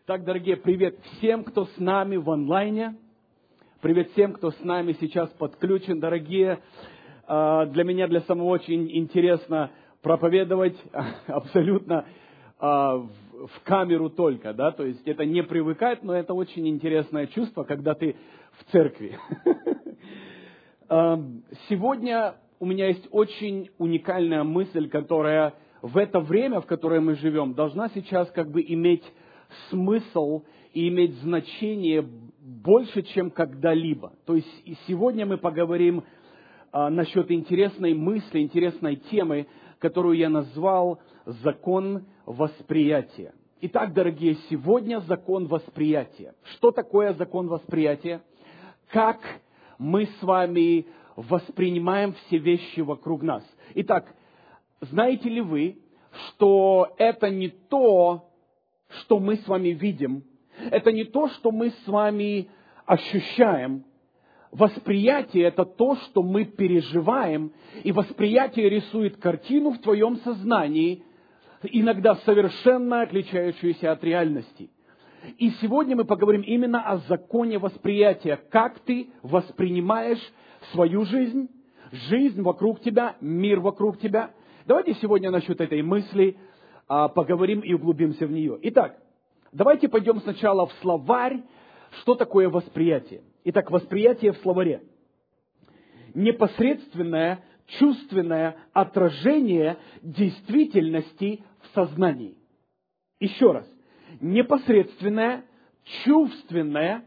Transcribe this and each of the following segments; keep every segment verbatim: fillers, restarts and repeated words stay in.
Так, дорогие, привет всем, кто с нами в онлайне. Привет всем, кто с нами сейчас подключен. Дорогие, для меня, для самого очень интересно проповедовать абсолютно в камеру только, да, то есть это не привыкать, но это очень интересное чувство, когда ты в церкви. Сегодня у меня есть очень уникальная мысль, которая в это время, в которое мы живем, должна сейчас как бы иметь смысл и иметь значение больше, чем когда-либо. То есть и сегодня мы поговорим а, насчет интересной мысли, интересной темы, которую я назвал «Закон восприятия». Итак, дорогие, сегодня закон восприятия. Что такое закон восприятия? Как мы с вами воспринимаем все вещи вокруг нас? Итак, знаете ли вы, что это не то, что мы с вами видим, это не то, что мы с вами ощущаем. Восприятие – это то, что мы переживаем, и восприятие рисует картину в твоем сознании, иногда совершенно отличающуюся от реальности. И сегодня мы поговорим именно о законе восприятия, как ты воспринимаешь свою жизнь, жизнь вокруг тебя, мир вокруг тебя. Давайте сегодня насчет этой мысли поговорим и углубимся в нее. Итак, давайте пойдем сначала в словарь, что такое восприятие. Итак, восприятие в словаре. Непосредственное, чувственное отражение действительности в сознании. Еще раз. Непосредственное, чувственное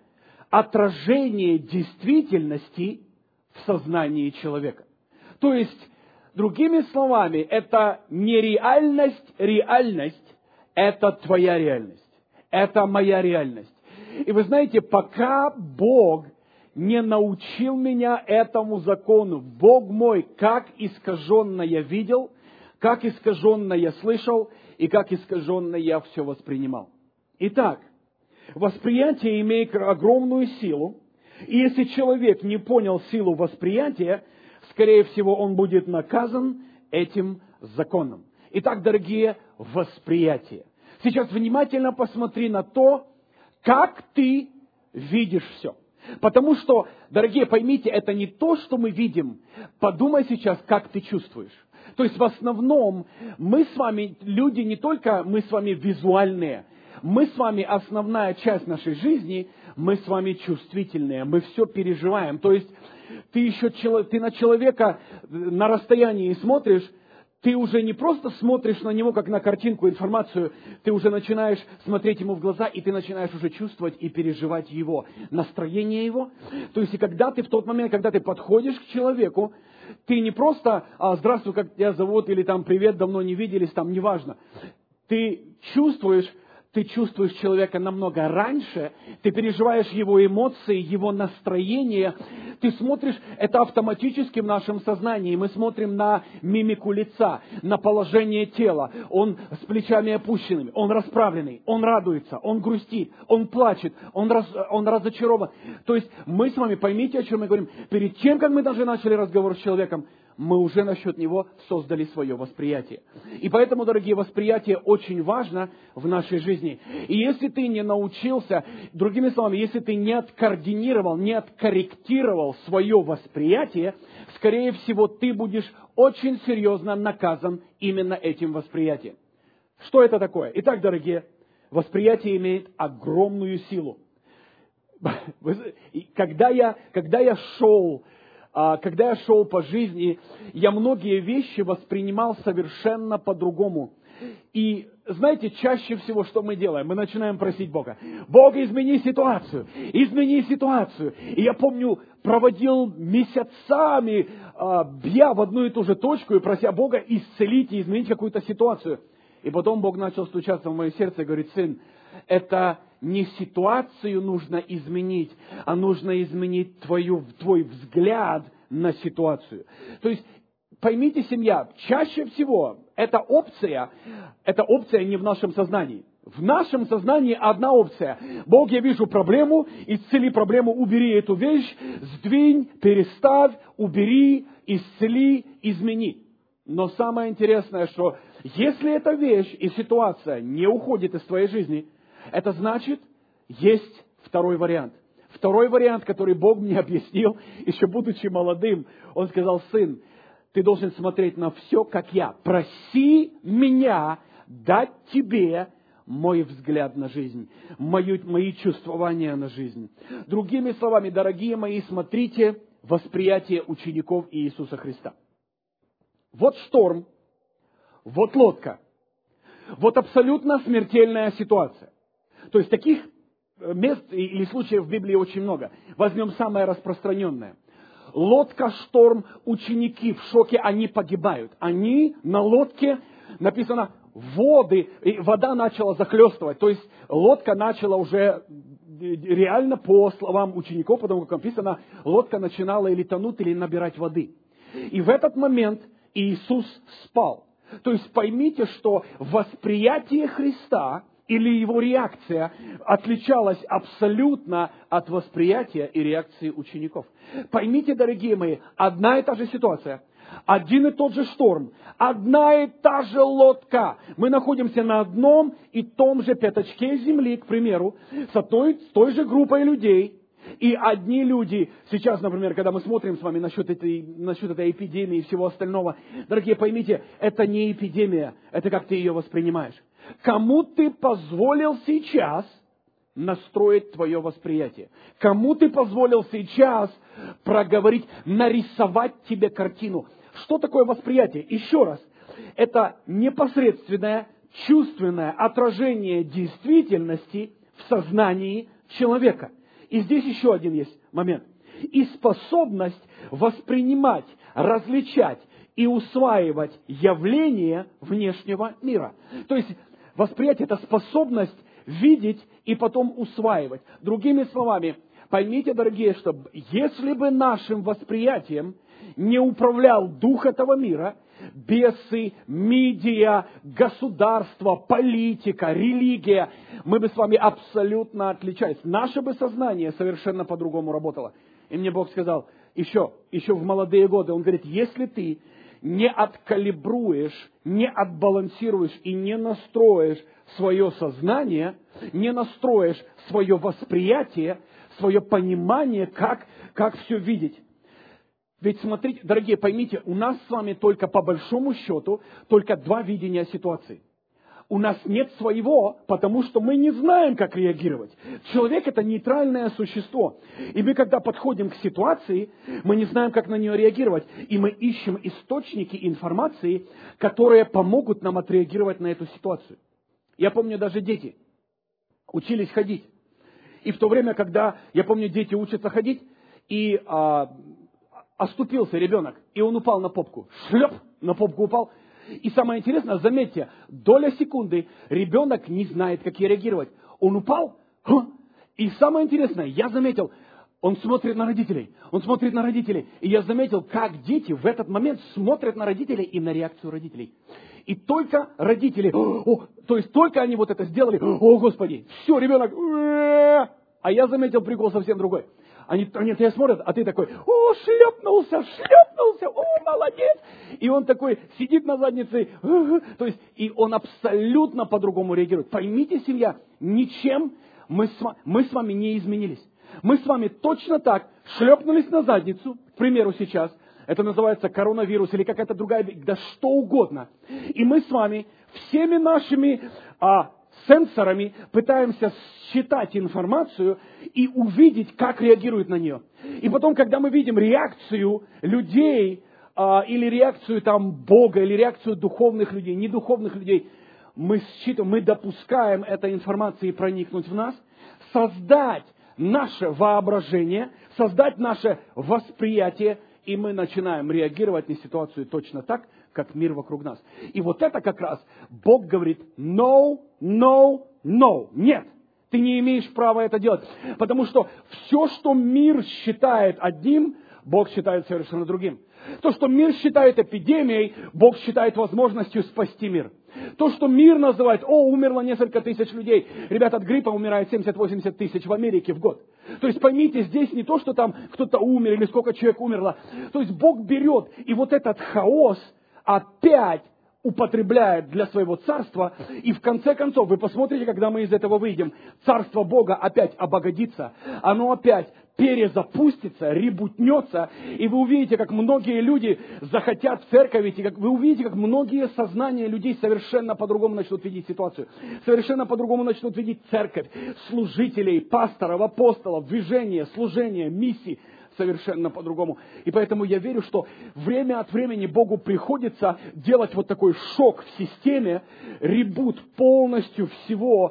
отражение действительности в сознании человека. То есть, другими словами, это не реальность, реальность, это твоя реальность. Это моя реальность. И вы знаете, пока Бог не научил меня этому закону, Бог мой, как искаженно я видел, как искаженно я слышал и как искаженно я все воспринимал. Итак, восприятие имеет огромную силу, и если человек не понял силу восприятия, скорее всего, он будет наказан этим законом. Итак, дорогие, восприятие. Сейчас внимательно посмотри на то, как ты видишь все. Потому что, дорогие, поймите, это не то, что мы видим. Подумай сейчас, как ты чувствуешь. То есть в основном мы с вами, люди не только, мы с вами визуальные. Мы с вами, основная часть нашей жизни, мы с вами чувствительные, мы все переживаем. То есть ты еще ты на человека на расстоянии смотришь, ты уже не просто смотришь на него, как на картинку, информацию, ты уже начинаешь смотреть ему в глаза, и ты начинаешь уже чувствовать и переживать его, настроение его. То есть и когда ты в тот момент, когда ты подходишь к человеку, ты не просто а, «здравствуй, как тебя зовут» или там «привет, давно не виделись», там неважно. Ты чувствуешь, Ты чувствуешь человека намного раньше, ты переживаешь его эмоции, его настроение. Ты смотришь, это автоматически в нашем сознании. Мы смотрим на мимику лица, на положение тела. Он с плечами опущенными, он расправленный, он радуется, он грустит, он плачет, он, раз, он разочарован. То есть мы с вами, поймите, о чем мы говорим, перед тем, как мы даже начали разговор с человеком, мы уже насчет него создали свое восприятие. И поэтому, дорогие, восприятие очень важно в нашей жизни. И если ты не научился, другими словами, если ты не откоординировал, не откорректировал свое восприятие, скорее всего, ты будешь очень серьезно наказан именно этим восприятием. Что это такое? Итак, дорогие, восприятие имеет огромную силу. Когда я, когда я шел... Когда я шел по жизни, я многие вещи воспринимал совершенно по-другому. И знаете, чаще всего, что мы делаем? Мы начинаем просить Бога. Бог, измени ситуацию, измени ситуацию. И я помню, проводил месяцами, бья в одну и ту же точку и прося Бога исцелить и изменить какую-то ситуацию. И потом Бог начал стучаться в мое сердце и говорит: сын, это не ситуацию нужно изменить, а нужно изменить твою, твой взгляд на ситуацию. То есть, поймите, семья, чаще всего эта опция, эта опция не в нашем сознании. В нашем сознании одна опция. Бог, я вижу проблему, исцели проблему, убери эту вещь, сдвинь, переставь, убери, исцели, измени. Но самое интересное, что если эта вещь и ситуация не уходит из твоей жизни, Это значит, есть второй вариант. Второй вариант, который Бог мне объяснил, еще будучи молодым, Он сказал: сын, ты должен смотреть на все, как я. Проси меня дать тебе мой взгляд на жизнь, мои, мои чувствования на жизнь. Другими словами, дорогие мои, смотрите восприятие учеников Иисуса Христа. Вот шторм, вот лодка, вот абсолютно смертельная ситуация. То есть таких мест или случаев в Библии очень много. Возьмем самое распространенное. Лодка, шторм, ученики в шоке, они погибают. Они на лодке, написано, воды, и вода начала захлестывать. То есть лодка начала уже реально, по словам учеников, потому как написано, лодка начинала или тонуть, или набирать воды. И в этот момент Иисус спал. То есть поймите, что восприятие Христа или его реакция отличалась абсолютно от восприятия и реакции учеников. Поймите, дорогие мои, одна и та же ситуация, один и тот же шторм, одна и та же лодка. Мы находимся на одном и том же пятачке земли, к примеру, с той, с той же группой людей. И одни люди, сейчас, например, когда мы смотрим с вами насчет этой, насчет этой эпидемии и всего остального, дорогие, поймите, это не эпидемия, это как ты ее воспринимаешь. Кому ты позволил сейчас настроить твое восприятие? Кому ты позволил сейчас проговорить, нарисовать тебе картину? Что такое восприятие? Еще раз, это непосредственное, чувственное отражение действительности в сознании человека. И здесь еще один есть момент. И способность воспринимать, различать и усваивать явления внешнего мира. То есть восприятие – это способность видеть и потом усваивать. Другими словами, поймите, дорогие, что если бы нашим восприятием не управлял дух этого мира, бесы, медиа, государство, политика, религия, мы бы с вами абсолютно отличались. Наше бы сознание совершенно по-другому работало. И мне Бог сказал, еще, еще в молодые годы, Он говорит, если ты не откалибруешь, не отбалансируешь и не настроишь свое сознание, не настроишь свое восприятие, свое понимание, как, как все видеть. Ведь смотрите, дорогие, поймите, у нас с вами только по большому счету только два видения ситуации. У нас нет своего, потому что мы не знаем, как реагировать. Человек – это нейтральное существо. И мы, когда подходим к ситуации, мы не знаем, как на нее реагировать. И мы ищем источники информации, которые помогут нам отреагировать на эту ситуацию. Я помню, даже дети учились ходить. И в то время, когда, я помню, дети учатся ходить, и а, оступился ребенок, и он упал на попку. Шлеп, на попку упал. И самое интересное, заметьте, доля секунды ребенок не знает, как реагировать. Он упал, и самое интересное, я заметил, он смотрит на родителей, он смотрит на родителей, и я заметил, как дети в этот момент смотрят на родителей и на реакцию родителей. И только родители, о, то есть только они вот это сделали, о, Господи, все, ребенок, а я заметил прикол совсем другой. Они, они тебя смотрят, а ты такой, о, шлепнулся, шлепнулся, о, молодец. И он такой сидит на заднице, то есть, и он абсолютно по-другому реагирует. Поймите, семья, ничем мы с, вами, мы с вами не изменились. Мы с вами точно так шлепнулись на задницу, к примеру, сейчас. Это называется коронавирус или какая-то другая, да что угодно. И мы с вами всеми нашими а, сенсорами пытаемся считать информацию и увидеть, как реагируют на нее. И потом, когда мы видим реакцию людей, а, или реакцию там Бога, или реакцию духовных людей, недуховных людей, мы считаем, мы допускаем этой информации проникнуть в нас, создать наше воображение, создать наше восприятие, и мы начинаем реагировать на ситуацию точно так, как мир вокруг нас. И вот это как раз Бог говорит no, no, no. Нет, ты не имеешь права это делать. Потому что все, что мир считает одним, Бог считает совершенно другим. То, что мир считает эпидемией, Бог считает возможностью спасти мир. То, что мир называет, о, умерло несколько тысяч людей. Ребят, от гриппа умирает семьдесят-восемьдесят тысяч в Америке в год. То есть поймите, здесь не то, что там кто-то умер или сколько человек умерло. То есть Бог берет, и вот этот хаос опять употребляет для своего царства, и в конце концов, вы посмотрите, когда мы из этого выйдем, царство Бога опять обогатится, оно опять перезапустится, ребутнется, и вы увидите, как многие люди захотят в церковь идти, как вы увидите, как многие сознания людей совершенно по-другому начнут видеть ситуацию, совершенно по-другому начнут видеть церковь, служителей, пасторов, апостолов, движения, служения, миссии, совершенно по-другому. И поэтому я верю, что время от времени Богу приходится делать вот такой шок в системе, ребут полностью всего,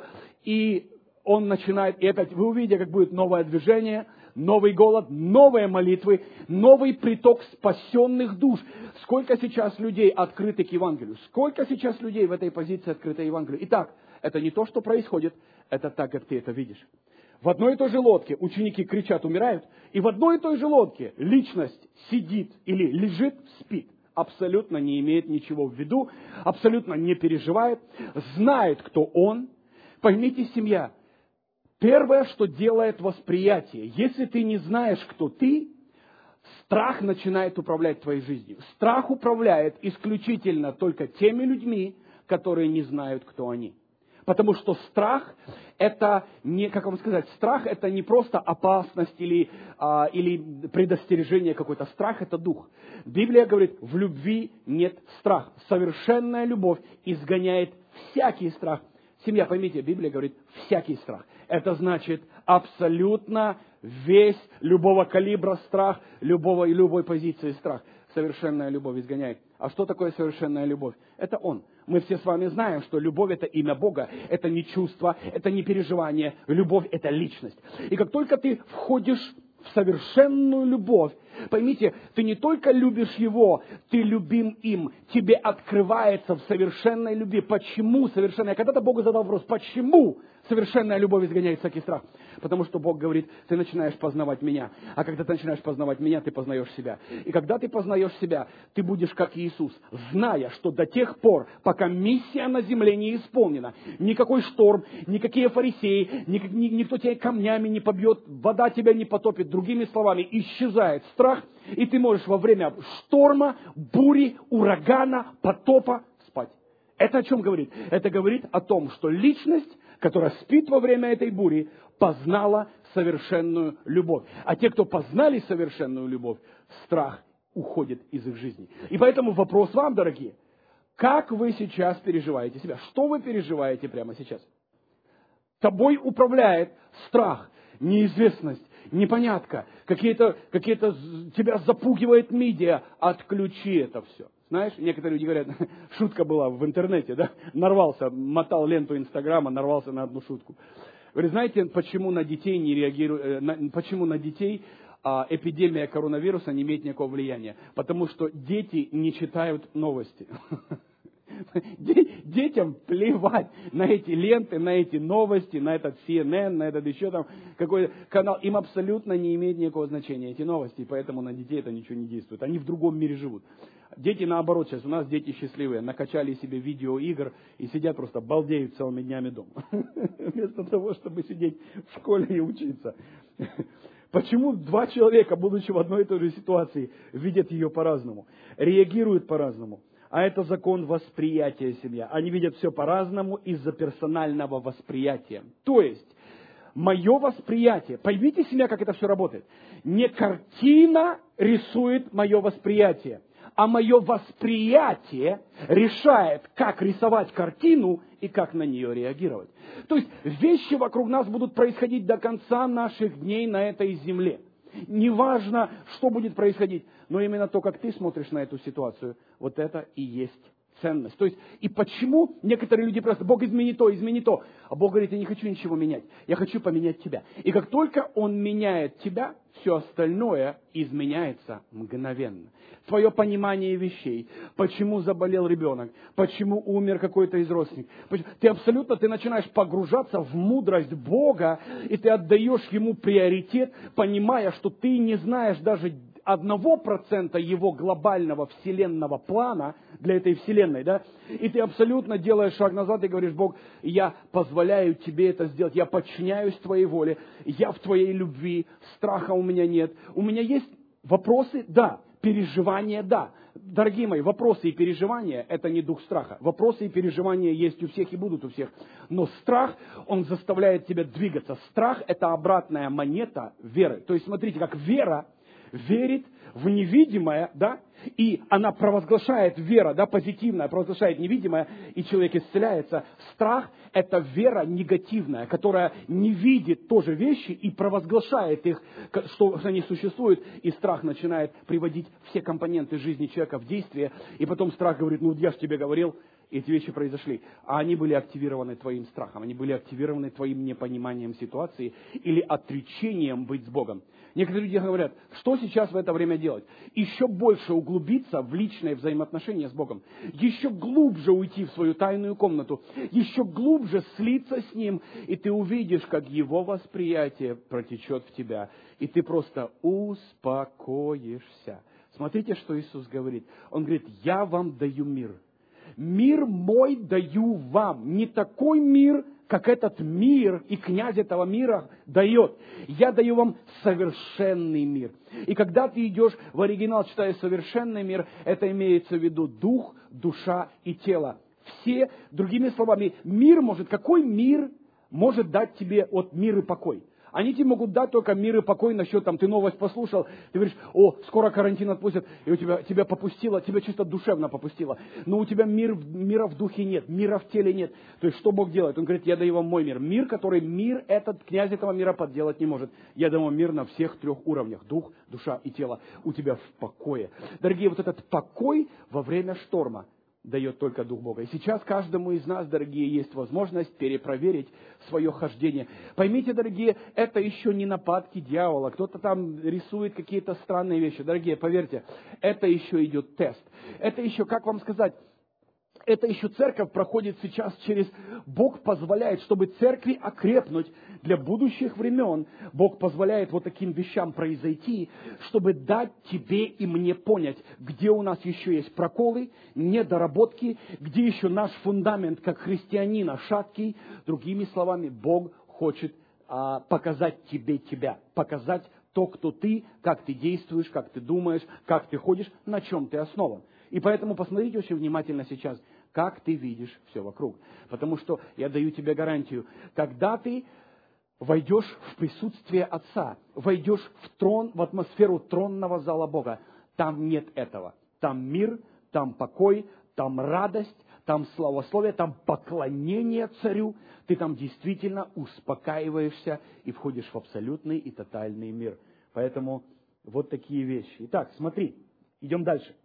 и Он начинает, и опять вы увидите, как будет новое движение, новый голод, новые молитвы, новый приток спасенных душ. Сколько сейчас людей открыты к Евангелию? Сколько сейчас людей в этой позиции открыты к Евангелию? Итак, это не то, что происходит, это так, как ты это видишь. В одной и той же лодке ученики кричат, умирают, и в одной и той же лодке личность сидит или лежит, спит. Абсолютно не имеет ничего в виду, абсолютно не переживает, знает, кто он. Поймите, семья, первое, что делает восприятие, если ты не знаешь, кто ты, страх начинает управлять твоей жизнью. Страх управляет исключительно только теми людьми, которые не знают, кто они. Потому что страх это не, как вам сказать, страх это не просто опасность или, а, или предостережение какой-то. Страх это дух. Библия говорит, в любви нет страха. Совершенная любовь изгоняет всякий страх. Семья, поймите, Библия говорит, всякий страх. Это значит абсолютно весь, любого калибра страх, любого и любой позиции страх. Совершенная любовь изгоняет. А что такое совершенная любовь? Это Он. Мы все с вами знаем, что любовь – это имя Бога, это не чувство, это не переживание. Любовь – это личность. И как только ты входишь в совершенную любовь, поймите, ты не только любишь Его, ты любим им. Тебе открывается в совершенной любви. Почему совершенная? Когда-то Богу задал вопрос, почему совершенная любовь изгоняет всякий страх? Потому что Бог говорит, ты начинаешь познавать Меня. А когда ты начинаешь познавать Меня, ты познаешь себя. И когда ты познаешь себя, ты будешь как Иисус, зная, что до тех пор, пока миссия на земле не исполнена, никакой шторм, никакие фарисеи, ник- ни- никто тебя камнями не побьет, вода тебя не потопит. Другими словами, исчезает страх, и ты можешь во время шторма, бури, урагана, потопа спать. Это о чем говорит? Это говорит о том, что личность, которая спит во время этой бури, познала совершенную любовь. А те, кто познали совершенную любовь, страх уходит из их жизни. И поэтому вопрос вам, дорогие, как вы сейчас переживаете себя? Что вы переживаете прямо сейчас? Тобой управляет страх, неизвестность, непонятка, какие-то, какие-то тебя запугивает медиа. Отключи это все. Знаешь, некоторые люди говорят, шутка была в интернете, да, нарвался, мотал ленту Инстаграма, нарвался на одну шутку. Вы знаете, почему на детей не реагирует, на, почему на детей а, эпидемия коронавируса не имеет никакого влияния? Потому что дети не читают новости. Детям плевать на эти ленты, на эти новости, на этот си эн эн, на этот еще там какой-то канал. Им абсолютно не имеет никакого значения эти новости, поэтому на детей это ничего не действует. Они в другом мире живут. Дети наоборот сейчас, у нас дети счастливые, накачали себе видеоигр и сидят просто балдеют целыми днями дома. Вместо того, чтобы сидеть в школе и учиться. Почему два человека, будучи в одной и той же ситуации, видят ее по-разному, реагируют по-разному? А это закон восприятия семья. Они видят все по-разному из-за персонального восприятия. То есть, мое восприятие, поймите, семья, как это все работает. Не картина рисует мое восприятие, а мое восприятие решает, как рисовать картину и как на нее реагировать. То есть, вещи вокруг нас будут происходить до конца наших дней на этой земле. Неважно, что будет происходить, но именно то, как ты смотришь на эту ситуацию, вот это и есть ценность. То есть, и почему некоторые люди просто, Бог измени то, измени то. А Бог говорит, я не хочу ничего менять, я хочу поменять тебя. И как только Он меняет тебя, все остальное изменяется мгновенно. Твое понимание вещей, почему заболел ребенок, почему умер какой-то из родственников. Ты абсолютно, ты начинаешь погружаться в мудрость Бога, и ты отдаешь Ему приоритет, понимая, что ты не знаешь даже одного процента Его глобального вселенного плана для этой вселенной, да? И ты абсолютно делаешь шаг назад и говоришь, Бог, я позволяю Тебе это сделать, я подчиняюсь Твоей воле, я в Твоей любви, страха у меня нет. У меня есть вопросы, да, переживания, да, дорогие мои, вопросы и переживания – это не дух страха. Вопросы и переживания есть у всех и будут у всех. Но страх, он заставляет тебя двигаться. Страх – это обратная монета веры. То есть, смотрите, как вера верит в невидимое, да, и она провозглашает, вера, да, позитивная, провозглашает невидимое, и человек исцеляется. Страх – это вера негативная, которая не видит тоже вещи и провозглашает их, что они существуют, и страх начинает приводить все компоненты жизни человека в действие, и потом страх говорит, ну, я же тебе говорил, и эти вещи произошли. А они были активированы твоим страхом, они были активированы твоим непониманием ситуации или отречением быть с Богом. Некоторые люди говорят, что сейчас в это время делать? Еще больше углубиться в личные взаимоотношения с Богом. Еще глубже уйти в свою тайную комнату. Еще глубже слиться с Ним. И ты увидишь, как Его восприятие протечет в тебя. И ты просто успокоишься. Смотрите, что Иисус говорит. Он говорит, я вам даю мир. Мир мой даю вам. Не такой мир, как этот мир и князь этого мира дает. Я даю вам совершенный мир. И когда ты идешь в оригинал, читаешь совершенный мир, это имеется в виду дух, душа и тело. Все, другими словами, мир может, какой мир может дать тебе от мир и покой? Они тебе могут дать только мир и покой насчет, там, ты новость послушал, ты говоришь, о, скоро карантин отпустят, и у тебя, тебя попустило, тебя чисто душевно попустило. Но у тебя мир, мира в духе нет, мира в теле нет. То есть, что Бог делает? Он говорит, я даю вам мой мир. Мир, который мир этот, князь этого мира подделать не может. Я даю вам мир на всех трех уровнях. Дух, душа и тело. У тебя в покое. Дорогие, вот этот покой во время шторма дает только Дух Бога. И сейчас каждому из нас, дорогие, есть возможность перепроверить свое хождение. Поймите, дорогие, это еще не нападки дьявола. Кто-то там рисует какие-то странные вещи. Дорогие, поверьте, это еще идет тест. Это еще, как вам сказать, это еще церковь проходит сейчас через... Бог позволяет, чтобы церкви окрепнуть для будущих времен. Бог позволяет вот таким вещам произойти, чтобы дать тебе и мне понять, где у нас еще есть проколы, недоработки, где еще наш фундамент как христианина шаткий. Другими словами, Бог хочет а, показать тебе тебя, показать то, кто ты, как ты действуешь, как ты думаешь, как ты ходишь, на чем ты основан. И поэтому посмотрите очень внимательно сейчас, как ты видишь все вокруг. Потому что я даю тебе гарантию, когда ты войдешь в присутствие Отца, войдешь в трон, в атмосферу тронного зала Бога, там нет этого. Там мир, там покой, там радость, там славословие, там поклонение царю. Ты там действительно успокаиваешься и входишь в абсолютный и тотальный мир. Поэтому вот такие вещи. Итак, смотри, идем дальше.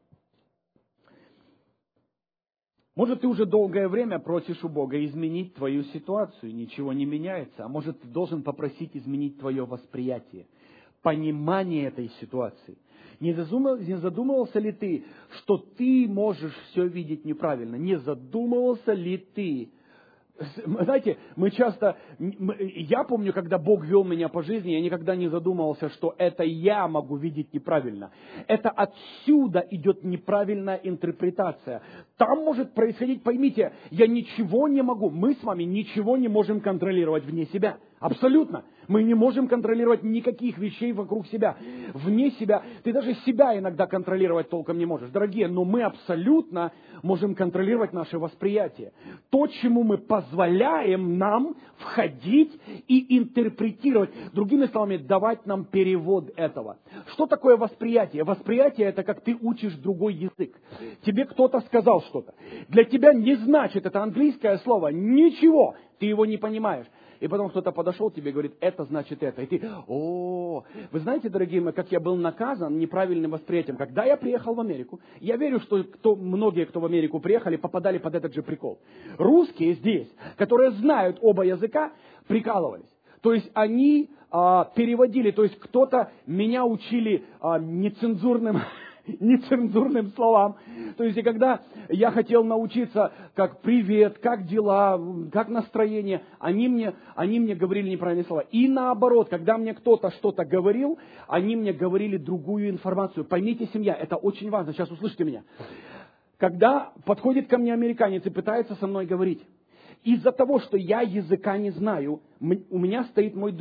Может, ты уже долгое время просишь у Бога изменить твою ситуацию, ничего не меняется. А может, ты должен попросить изменить твое восприятие, понимание этой ситуации. Не задумывался, не задумывался ли ты, что ты можешь все видеть неправильно? Не задумывался ли ты? Знаете, мы часто... Я помню, когда Бог вел меня по жизни, я никогда не задумывался, что это я могу видеть неправильно. Это отсюда идет неправильная интерпретация. Там может происходить, поймите, я ничего не могу, мы с вами ничего не можем контролировать вне себя. Абсолютно. Мы не можем контролировать никаких вещей вокруг себя. Вне себя. Ты даже себя иногда контролировать толком не можешь. Дорогие, но мы абсолютно можем контролировать наше восприятие. То, чему мы позволяем нам входить и интерпретировать. Другими словами, давать нам перевод этого. Что такое восприятие? Восприятие – это как ты учишь другой язык. Тебе кто-то сказал что-то. Для тебя не значит это английское слово ничего. Ты его не понимаешь. И потом кто-то подошел к тебе и говорит, это значит это. И ты, о, вы знаете, дорогие мои, как я был наказан неправильным восприятием. Когда я приехал в Америку, я верю, что кто, многие, кто в Америку приехали, попадали под этот же прикол. Русские здесь, которые знают оба языка, прикалывались. То есть они а, переводили, то есть кто-то меня учили а, нецензурным... нецензурным словам. То есть, и когда я хотел научиться, как привет, как дела, как настроение, они мне, они мне говорили неправильные слова. И наоборот, когда мне кто-то что-то говорил, они мне говорили другую информацию. Поймите, семья, это очень важно, сейчас услышьте меня. Когда подходит ко мне американец и пытается со мной говорить, из-за того, что я языка не знаю, у меня стоит мой друг.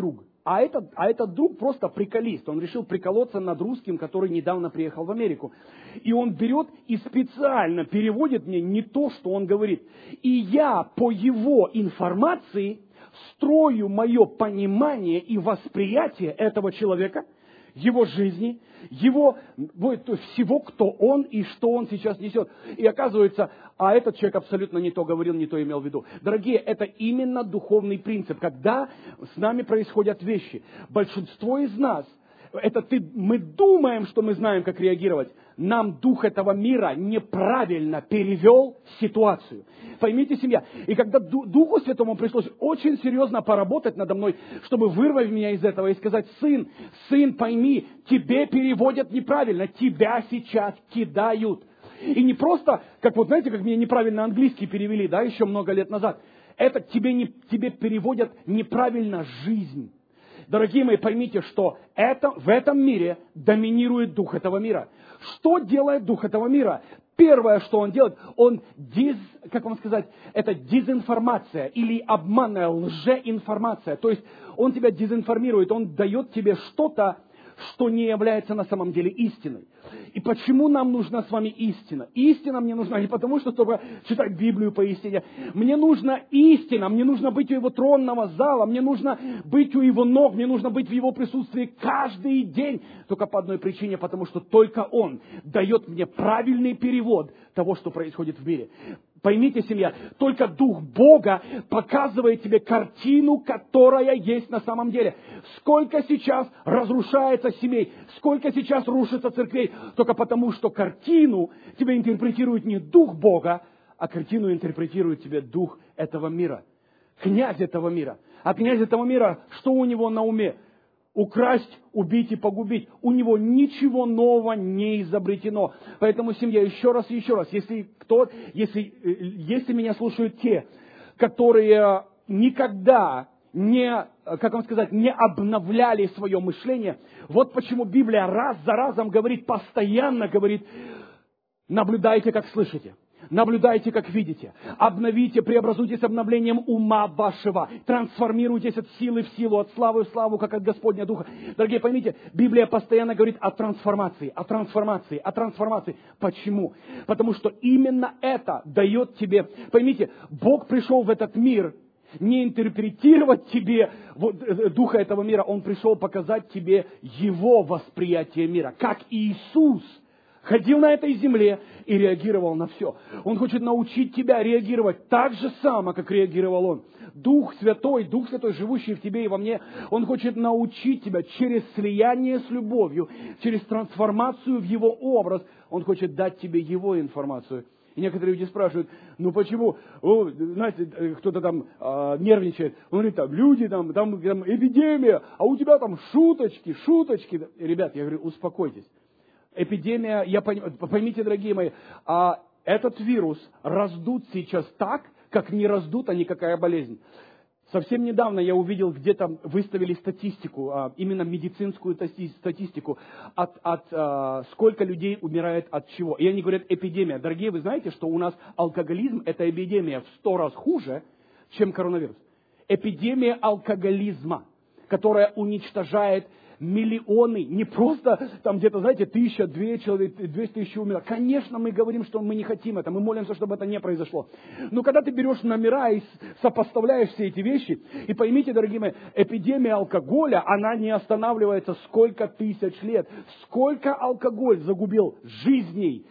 А этот, а этот друг просто приколист. Он решил приколоться над русским, который недавно приехал в Америку. И он берет и специально переводит мне не то, что он говорит. И я по его информации строю мое понимание и восприятие этого человека, его жизни, его, всего, кто он и что он сейчас несет. И оказывается, а этот человек абсолютно не то говорил, не то имел в виду. Дорогие, это именно духовный принцип. Когда с нами происходят вещи, большинство из нас, это ты, мы думаем, что мы знаем, как реагировать. Нам дух этого мира неправильно перевел ситуацию. Поймите, семья. И когда Духу Святому пришлось очень серьезно поработать надо мной, чтобы вырвать меня из этого и сказать: сын, сын, пойми, тебе переводят неправильно, тебя сейчас кидают. И не просто, как вот знаете, как меня неправильно английский перевели, да, еще много лет назад. Это тебе, не, тебе переводят неправильно жизнь. Дорогие мои, поймите, что это, в этом мире доминирует дух этого мира. Что делает дух этого мира? Первое, что он делает, он, диз, как вам сказать, это дезинформация или обманная лжеинформация. То есть он тебя дезинформирует, он дает тебе что-то, что не является на самом деле истиной. И почему нам нужна с вами истина? Истина мне нужна не потому, что только читать Библию по истине. Мне нужна истина, мне нужно быть у его тронного зала, мне нужно быть у его ног, мне нужно быть в его присутствии каждый день. Только по одной причине, потому что только он дает мне правильный перевод того, что происходит в мире. Поймите, семья, только Дух Бога показывает тебе картину, которая есть на самом деле. Сколько сейчас разрушается семей, сколько сейчас рушится церквей, только потому, что картину тебе интерпретирует не Дух Бога, а картину интерпретирует тебе Дух этого мира, князь этого мира. А князь этого мира, что у него на уме? Украсть, убить и погубить. У него ничего нового не изобретено. Поэтому, семья, еще раз и еще раз, если кто, если, если меня слушают те, которые никогда не, как вам сказать, не обновляли свое мышление, вот почему Библия раз за разом говорит, постоянно говорит: наблюдайте, как слышите. Наблюдайте, как видите. Обновите, преобразуйтесь обновлением ума вашего. Трансформируйтесь от силы в силу, от славы в славу, как от Господня Духа. Дорогие, поймите, Библия постоянно говорит о трансформации, о трансформации, о трансформации. Почему? Потому что именно это дает тебе... Поймите, Бог пришел в этот мир не интерпретировать тебе вот, духа этого мира. Он пришел показать тебе его восприятие мира. Как Иисус ходил на этой земле и реагировал на все. Он хочет научить тебя реагировать так же само, как реагировал он. Дух Святой, Дух Святой, живущий в тебе и во мне, он хочет научить тебя через слияние с любовью, через трансформацию в его образ. Он хочет дать тебе его информацию. И некоторые люди спрашивают: ну почему, о, знаете, кто-то там э, нервничает, он говорит, там люди, там, там, там эпидемия, а у тебя там шуточки, шуточки. Ребят, я говорю, успокойтесь. Эпидемия, я поймите, дорогие мои, а этот вирус раздут сейчас так, как не раздута никакая болезнь. Совсем недавно я увидел, где-то выставили статистику, именно медицинскую статистику, от, от сколько людей умирает от чего. И они говорят, эпидемия. Дорогие, вы знаете, что у нас алкоголизм – это эпидемия в сто раз хуже, чем коронавирус. Эпидемия алкоголизма, которая уничтожает миллионы, не просто там где-то, знаете, тысяча, две человек, двести тысяч умерло. Конечно, мы говорим, что мы не хотим это, мы молимся, чтобы это не произошло. Но когда ты берешь номера и сопоставляешь все эти вещи, и поймите, дорогие мои, эпидемия алкоголя, она не останавливается сколько тысяч лет. Сколько алкоголь загубил жизней,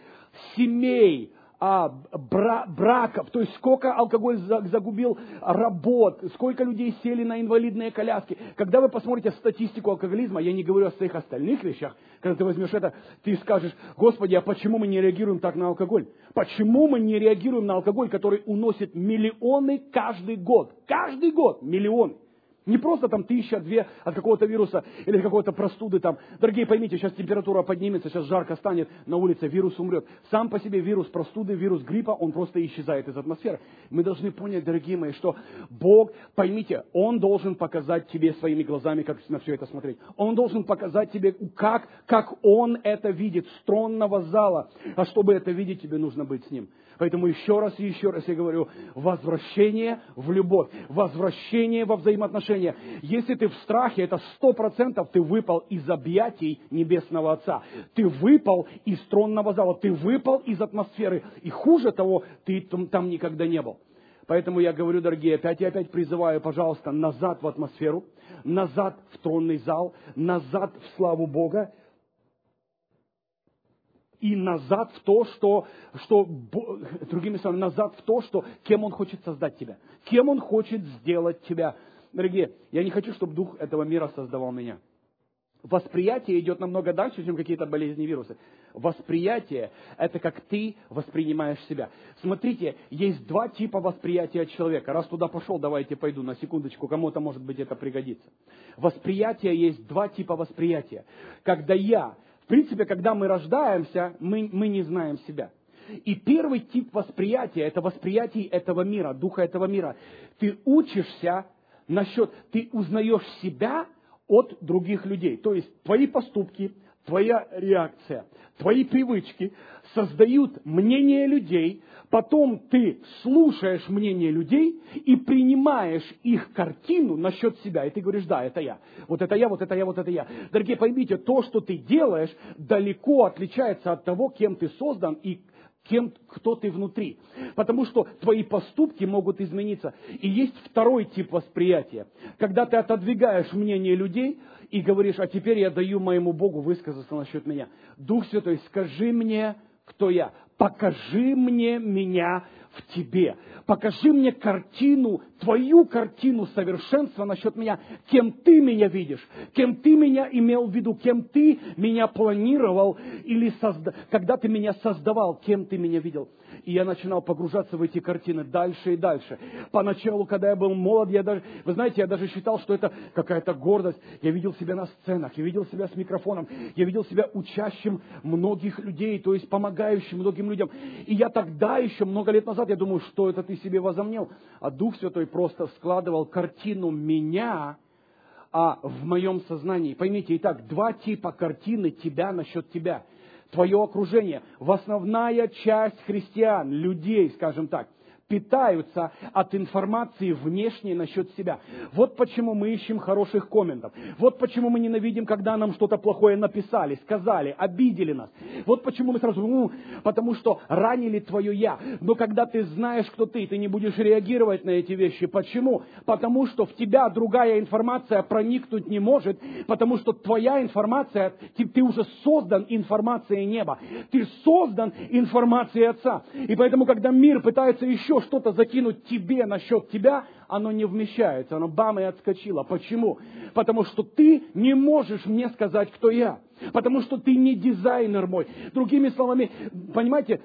семей, А, бра, браков, то есть сколько алкоголь загубил работ, сколько людей сели на инвалидные коляски. Когда вы посмотрите статистику алкоголизма, я не говорю о своих остальных вещах, когда ты возьмешь это, ты скажешь: Господи, а почему мы не реагируем так на алкоголь? Почему мы не реагируем на алкоголь, который уносит миллионы каждый год? Каждый год миллионы. Не просто там тысяча, две от какого-то вируса или какой-то простуды там. Дорогие, поймите, сейчас температура поднимется, сейчас жарко станет на улице, вирус умрет. Сам по себе вирус простуды, вирус гриппа, он просто исчезает из атмосферы. Мы должны понять, дорогие мои, что Бог, поймите, Он должен показать тебе своими глазами, как на все это смотреть. Он должен показать тебе, как, как Он это видит с тронного зала. А чтобы это видеть, тебе нужно быть с Ним. Поэтому еще раз и еще раз я говорю, возвращение в любовь, возвращение во взаимоотношения. Если ты в страхе, это сто процентов ты выпал из объятий Небесного Отца. Ты выпал из тронного зала, ты выпал из атмосферы. И хуже того, ты там никогда не был. Поэтому я говорю, дорогие, опять и опять призываю, пожалуйста, назад в атмосферу, назад в тронный зал, назад в славу Бога, и назад в то, что, что, другими словами, назад в то, что, кем Он хочет создать тебя, кем Он хочет сделать тебя. Дорогие, я не хочу, чтобы дух этого мира создавал меня. Восприятие идет намного дальше, чем какие-то болезни, вирусы. Восприятие – это как ты воспринимаешь себя. Смотрите, есть два типа восприятия человека. Раз туда пошел, давайте пойду на секундочку, кому-то, может быть, это пригодится. Восприятие есть два типа восприятия. Когда я, в принципе, когда мы рождаемся, мы, мы не знаем себя. И первый тип восприятия – это восприятие этого мира, духа этого мира. Ты учишься насчет, ты узнаешь себя от других людей. То есть твои поступки, твоя реакция, твои привычки создают мнение людей, потом ты слушаешь мнение людей и принимаешь их картину насчет себя. И ты говоришь, да, это я. Вот это я, вот это я, вот это я. Дорогие, поймите, то, что ты делаешь, далеко отличается от того, кем ты создан и кем, кто ты внутри. Потому что твои поступки могут измениться. И есть второй тип восприятия. Когда ты отодвигаешь мнение людей и говоришь, а теперь я даю моему Богу высказаться насчет меня. Дух Святой, скажи мне, кто я. Покажи мне меня в тебе. Покажи мне картину, твою картину совершенства насчет меня. Кем ты меня видишь, кем ты меня имел в виду, кем ты меня планировал, или созда... когда ты меня создавал, кем ты меня видел. И я начинал погружаться в эти картины дальше и дальше. Поначалу, когда я был молод, я даже, вы знаете, я даже считал, что это какая-то гордость. Я видел себя на сценах, я видел себя с микрофоном, я видел себя учащим многих людей, то есть помогающим многим людям. И я тогда еще, много лет назад, я думаю, что это ты себе возомнил. А Дух Святой просто складывал картину меня а, в моем сознании. Поймите, итак, два типа картины тебя насчет тебя. Твое окружение, в основная часть христиан, людей, скажем так, питаются от информации внешней насчет себя. Вот почему мы ищем хороших комментов. Вот почему мы ненавидим, когда нам что-то плохое написали, сказали, обидели нас. Вот почему мы сразу, ну, потому что ранили твое «я». Но когда ты знаешь, кто ты, ты не будешь реагировать на эти вещи. Почему? Потому что в тебя другая информация проникнуть не может, потому что твоя информация, ты, ты уже создан информацией неба. Ты создан информацией Отца. И поэтому, когда мир пытается еще что-то закинуть тебе насчет тебя, оно не вмещается, оно бам и отскочило. Почему? Потому что ты не можешь мне сказать, кто я. Потому что ты не дизайнер мой. Другими словами, понимаете,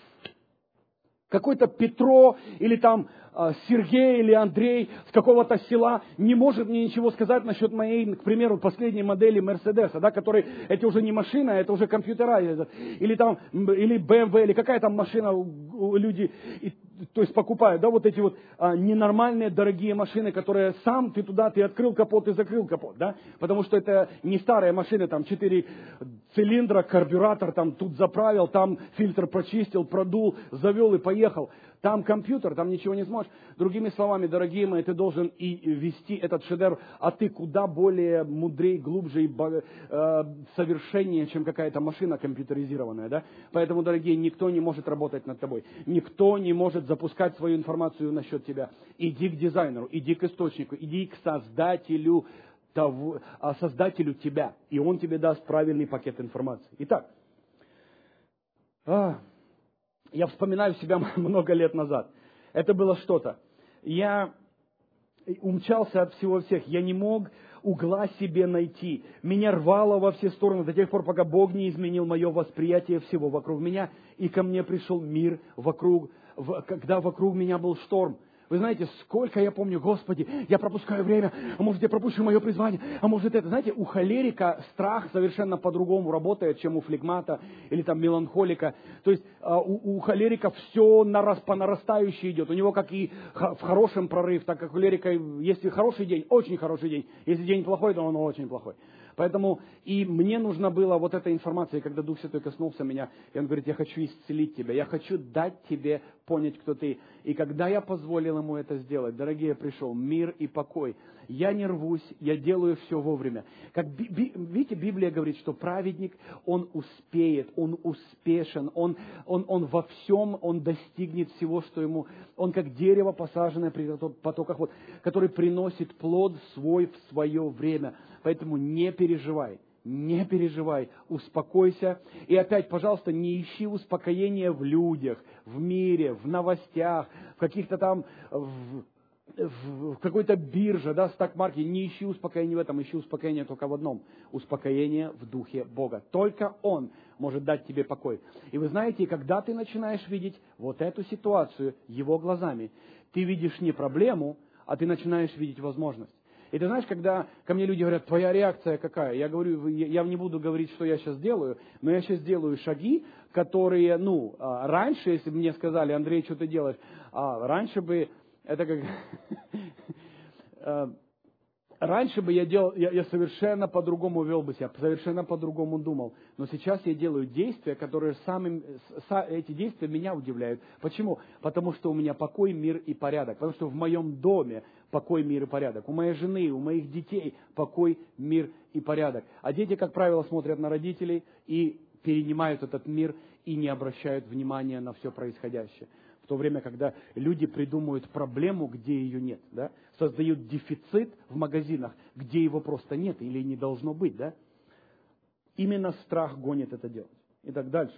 какой-то Петро или там Сергей или Андрей с какого-то села не может мне ничего сказать насчет моей, к примеру, последней модели Мерседеса, да, который, это уже не машина, это уже компьютера, или там, или бэ эм вэ, или какая там машина люди, и, то есть покупают, да, вот эти вот а, ненормальные дорогие машины, которые сам ты туда, ты открыл капот и закрыл капот, да, потому что это не старые машины, там четыре цилиндра, карбюратор, там тут заправил, там фильтр прочистил, продул, завел и поехал. Там компьютер, там ничего не сможешь. Другими словами, дорогие мои, ты должен и вести этот шедевр, а ты куда более мудрее, глубже и э, совершеннее, чем какая-то машина компьютеризированная. Да? Поэтому, дорогие, никто не может работать над тобой. Никто не может запускать свою информацию насчет тебя. Иди к дизайнеру, иди к источнику, иди к создателю, того, создателю тебя. И он тебе даст правильный пакет информации. Итак, а, я вспоминаю себя много лет назад. Это было что-то. Я умчался от всего всех. Я не мог угла себе найти. Меня рвало во все стороны до тех пор, пока Бог не изменил мое восприятие всего вокруг меня. И ко мне пришел мир вокруг, когда вокруг меня был шторм. Вы знаете, сколько я помню, Господи, я пропускаю время, а может, я пропущу мое призвание, а может, это, знаете, у холерика страх совершенно по-другому работает, чем у флегмата или там меланхолика. То есть у, у холерика все нарас, по нарастающей идет. У него как и в хорошем прорыв, так как у холерика, если хороший день, очень хороший день. Если день плохой, то он очень плохой. Поэтому и мне нужна была вот эта информация, и когда Дух Святой коснулся меня, и Он говорит, я хочу исцелить тебя, я хочу дать тебе понять, кто ты. И когда я позволил Ему это сделать, дорогие, пришел мир и покой. Я не рвусь, я делаю все вовремя. Как, видите, Библия говорит, что праведник, он успеет, он успешен, он, он, он во всем, он достигнет всего, что ему... Он как дерево, посаженное при потоках, вот, который приносит плод свой в свое время. Поэтому не переживай, не переживай, успокойся. И опять, пожалуйста, не ищи успокоения в людях, в мире, в новостях, в каких-то там... В, в какой-то бирже, да, стак-маркете, не ищи успокоения в этом, ищи успокоение только в одном. Успокоение в Духе Бога. Только Он может дать тебе покой. И вы знаете, когда ты начинаешь видеть вот эту ситуацию Его глазами, ты видишь не проблему, а ты начинаешь видеть возможность. И ты знаешь, когда ко мне люди говорят, твоя реакция какая? Я говорю, я не буду говорить, что я сейчас делаю, но я сейчас делаю шаги, которые, ну, раньше, если бы мне сказали, Андрей, что ты делаешь, раньше бы Это как... Раньше бы я делал, я, я совершенно по-другому вел бы себя, совершенно по-другому думал. Но сейчас я делаю действия, которые сами, эти действия меня удивляют. Почему? Потому что у меня покой, мир и порядок. Потому что в моем доме покой, мир и порядок. У моей жены, у моих детей покой, мир и порядок. А дети, как правило, смотрят на родителей и перенимают этот мир и не обращают внимания на все происходящее. В то время, когда люди придумывают проблему, где ее нет, да? Создают дефицит в магазинах, где его просто нет или не должно быть. Да? Именно страх гонит это делать. Итак, дальше.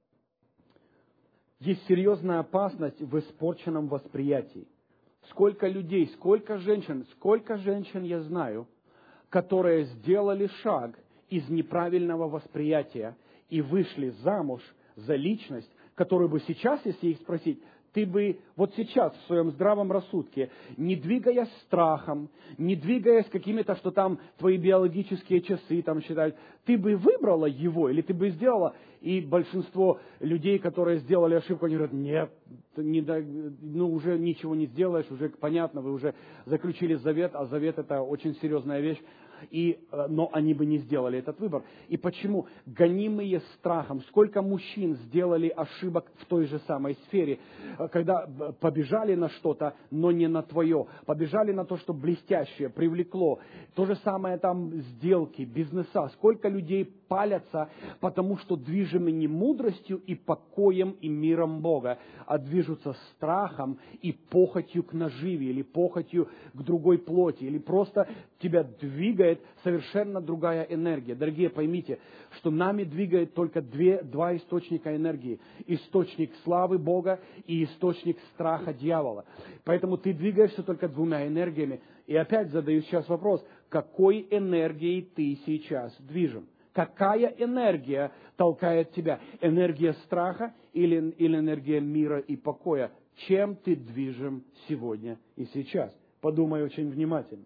Есть серьезная опасность в испорченном восприятии. Сколько людей, сколько женщин, сколько женщин я знаю, которые сделали шаг из неправильного восприятия и вышли замуж за личность, которую бы сейчас, если их спросить, ты бы вот сейчас в своем здравом рассудке, не двигаясь страхом, не двигаясь какими-то, что там твои биологические часы там считают, ты бы выбрала его или ты бы сделала? И большинство людей, которые сделали ошибку, они говорят, нет, не, ну уже ничего не сделаешь, уже понятно, вы уже заключили завет, а завет это очень серьезная вещь. И, но они бы не сделали этот выбор. И почему? Гонимые страхом. Сколько мужчин сделали ошибок в той же самой сфере, когда побежали на что-то, но не на твое. Побежали на то, что блестящее, привлекло. То же самое там сделки, бизнеса. Сколько людей палятся, потому что движимы не мудростью и покоем и миром Бога, а движутся страхом и похотью к наживе, или похотью к другой плоти, или просто тебя двигает совершенно другая энергия. Дорогие, поймите, что нами двигает только две, два источника энергии. Источник славы Бога и источник страха дьявола. Поэтому ты двигаешься только двумя энергиями. И опять задаю сейчас вопрос, какой энергией ты сейчас движим? Какая энергия толкает тебя? Энергия страха или, или энергия мира и покоя? Чем ты движим сегодня и сейчас? Подумай очень внимательно.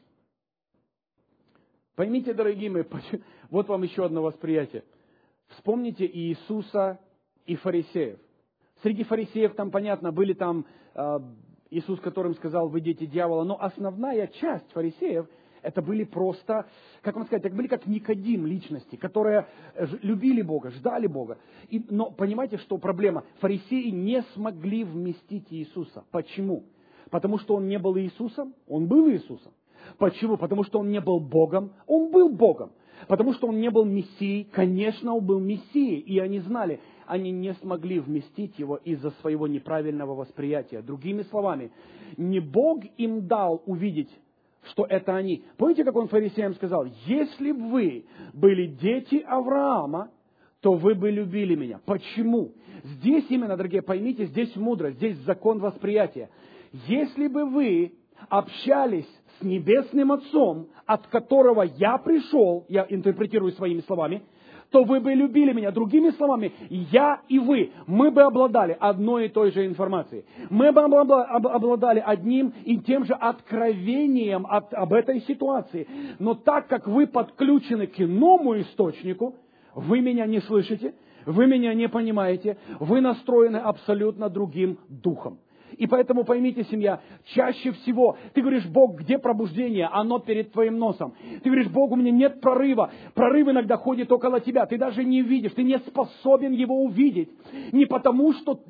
Поймите, дорогие мои, вот вам еще одно восприятие. Вспомните Иисуса и фарисеев. Среди фарисеев там, понятно, были там э, Иисус, которым сказал, вы дети дьявола, но основная часть фарисеев, это были просто, как вам сказать, это были как Никодим личности, которые любили Бога, ждали Бога. И, но понимаете, что проблема? Фарисеи не смогли вместить Иисуса. Почему? Потому что Он не был Иисусом, Он был Иисусом. Почему? Потому что Он не был Богом, Он был Богом. Потому что Он не был Мессией, конечно, Он был Мессией. И они знали, они не смогли вместить Его из-за своего неправильного восприятия. Другими словами, не Бог им дал увидеть, что это они. Помните, как Он фарисеям сказал? Если бы вы были дети Авраама, то вы бы любили меня. Почему? Здесь именно, дорогие, поймите, здесь мудрость, здесь закон восприятия. Если бы вы общались с Небесным Отцом, от которого я пришел, я интерпретирую своими словами, то вы бы любили меня. Другими словами, я и вы, мы бы обладали одной и той же информацией. Мы бы обладали одним и тем же откровением от, об этой ситуации. Но так как вы подключены к иному источнику, вы меня не слышите, вы меня не понимаете, вы настроены абсолютно другим духом. И поэтому поймите, семья, чаще всего ты говоришь: Бог, где пробуждение? Оно перед твоим носом. Ты говоришь: Бог, у меня нет прорыва. Прорыв иногда ходит около тебя. Ты даже не видишь, ты не способен его увидеть. Не потому, что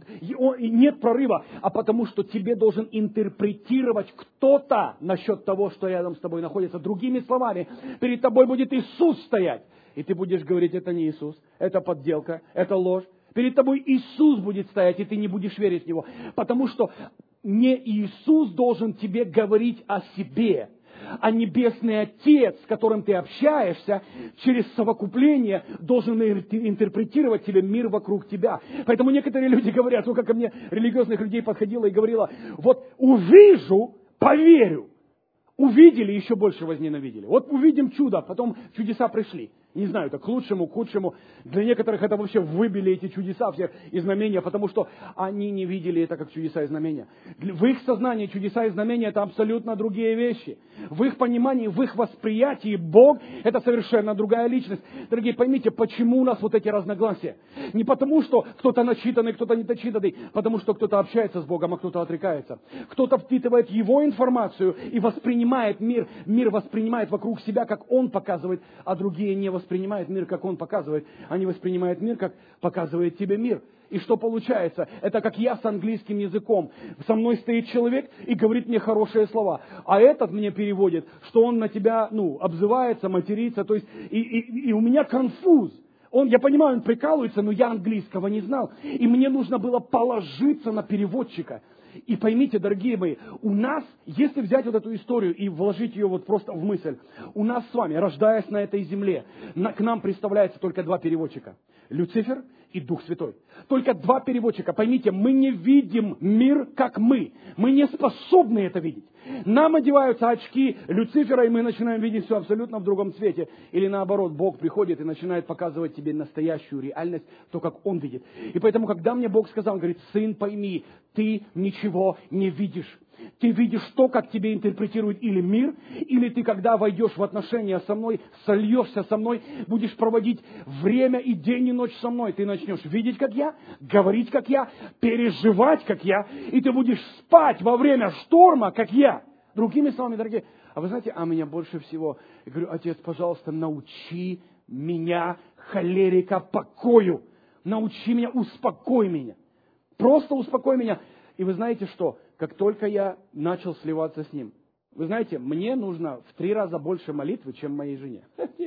нет прорыва, а потому, что тебе должен интерпретировать кто-то насчет того, что рядом с тобой находится. Другими словами, перед тобой будет Иисус стоять. И ты будешь говорить: это не Иисус, это подделка, это ложь. Перед тобой Иисус будет стоять, и ты не будешь верить в Него. Потому что не Иисус должен тебе говорить о себе, а Небесный Отец, с которым ты общаешься, через совокупление должен интерпретировать тебе мир вокруг тебя. Поэтому некоторые люди говорят, ну как ко мне религиозных людей подходила и говорила: вот увижу, поверю. Увидели, еще больше возненавидели. Вот увидим чудо, потом чудеса пришли. Не знаю, это к лучшему, к худшему. Для некоторых это вообще выбили эти чудеса все и знамения, потому что они не видели это как чудеса и знамения. В их сознании чудеса и знамения — это абсолютно другие вещи. В их понимании, в их восприятии Бог — это совершенно другая личность. Дорогие, поймите, почему у нас вот эти разногласия? Не потому, что кто-то начитанный, кто-то не начитанный, потому что кто-то общается с Богом, а кто-то отрекается. Кто-то впитывает Его информацию и воспринимает мир. Мир воспринимает вокруг себя, как Он показывает, а другие не воспринимают мир, как Он показывает. Они воспринимают мир, как показывает тебе мир. И что получается? Это как я с английским языком. Со мной стоит человек и говорит мне хорошие слова. А этот мне переводит, что он на тебя, ну, обзывается, матерится. То есть, и, и, и у меня конфуз. Он, я понимаю, он прикалывается, но я английского не знал. И мне нужно было положиться на переводчика. И поймите, дорогие мои, у нас, если взять вот эту историю и вложить ее вот просто в мысль, у нас с вами, рождаясь на этой земле, на, к нам представляется только два переводчика. Люцифер и Дух Святой. Только два переводчика. Поймите, мы не видим мир, как мы. Мы не способны это видеть. Нам одеваются очки Люцифера, и мы начинаем видеть все абсолютно в другом цвете. Или наоборот, Бог приходит и начинает показывать тебе настоящую реальность, то, как Он видит. И поэтому, когда мне Бог сказал, Он говорит: сын, пойми, ты ничего не видишь. Ты видишь то, как тебе интерпретирует или мир, или ты, когда войдешь в отношения со мной, сольешься со мной, будешь проводить время и день и ночь со мной. Ты начнешь видеть, как я, говорить, как я, переживать, как я, и ты будешь спать во время шторма, как я. Другими словами, дорогие, а вы знаете, а меня больше всего, я говорю: Отец, пожалуйста, научи меня, холерика, покою. Научи меня, успокой меня. Просто успокой меня. И вы знаете что? Как только я начал сливаться с Ним, вы знаете, мне нужно в три раза больше молитвы, чем моей жене.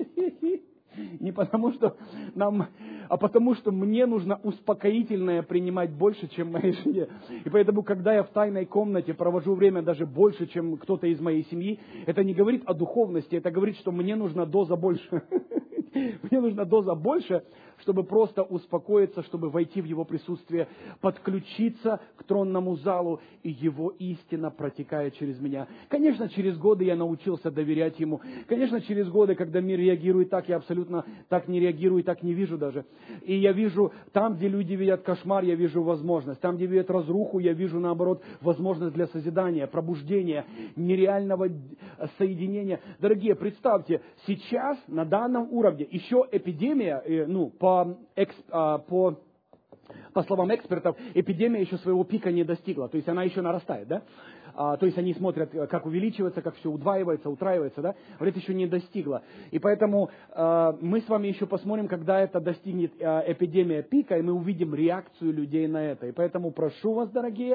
Не потому что нам, а потому что мне нужно успокоительное принимать больше, чем моей жене. И поэтому, когда я в тайной комнате провожу время даже больше, чем кто-то из моей семьи, это не говорит о духовности, это говорит, что мне нужна доза больше. Мне нужна доза больше, чтобы просто успокоиться, чтобы войти в Его присутствие, подключиться к тронному залу, и Его истина протекает через меня. Конечно, через годы я научился доверять Ему. Конечно, через годы, когда мир реагирует так, я абсолютно так не реагирую, так не вижу даже. И я вижу, там, где люди видят кошмар, я вижу возможность. Там, где видят разруху, я вижу, наоборот, возможность для созидания, пробуждения, нереального соединения. Дорогие, представьте, сейчас на данном уровне еще эпидемия, ну, по, по, по словам экспертов, эпидемия еще своего пика не достигла. То есть она еще нарастает, да? А, то есть они смотрят, как увеличивается, как все удваивается, утраивается, да? Говорят, еще не достигла. И поэтому а, мы с вами еще посмотрим, когда это достигнет а, эпидемия пика, и мы увидим реакцию людей на это. И поэтому прошу вас, дорогие,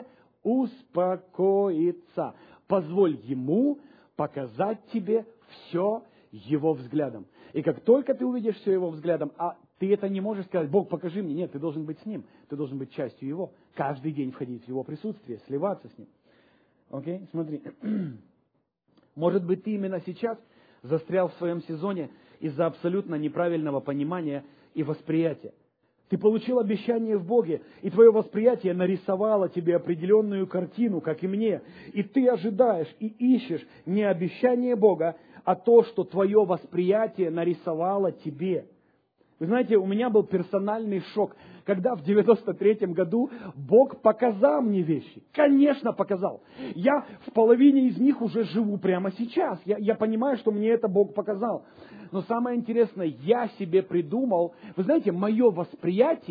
успокоиться. Позволь Ему показать тебе все Его взглядом. И как только ты увидишь все Его взглядом, а ты это не можешь сказать: Бог, покажи мне. Нет, ты должен быть с Ним. Ты должен быть частью Его. Каждый день входить в Его присутствие, сливаться с Ним. Окей? Смотри. Может быть, ты именно сейчас застрял в своем сезоне из-за абсолютно неправильного понимания и восприятия. Ты получил обещание в Боге, и твое восприятие нарисовало тебе определенную картину, как и мне. И ты ожидаешь и ищешь не обещание Бога, а то, что твое восприятие нарисовало тебе. Вы знаете, у меня был персональный шок, когда в девяносто третьем году Бог показал мне вещи. Конечно, показал. Я в половине из них уже живу прямо сейчас. Я, я понимаю, что мне это Бог показал. Но самое интересное, я себе придумал, вы знаете, мое восприятие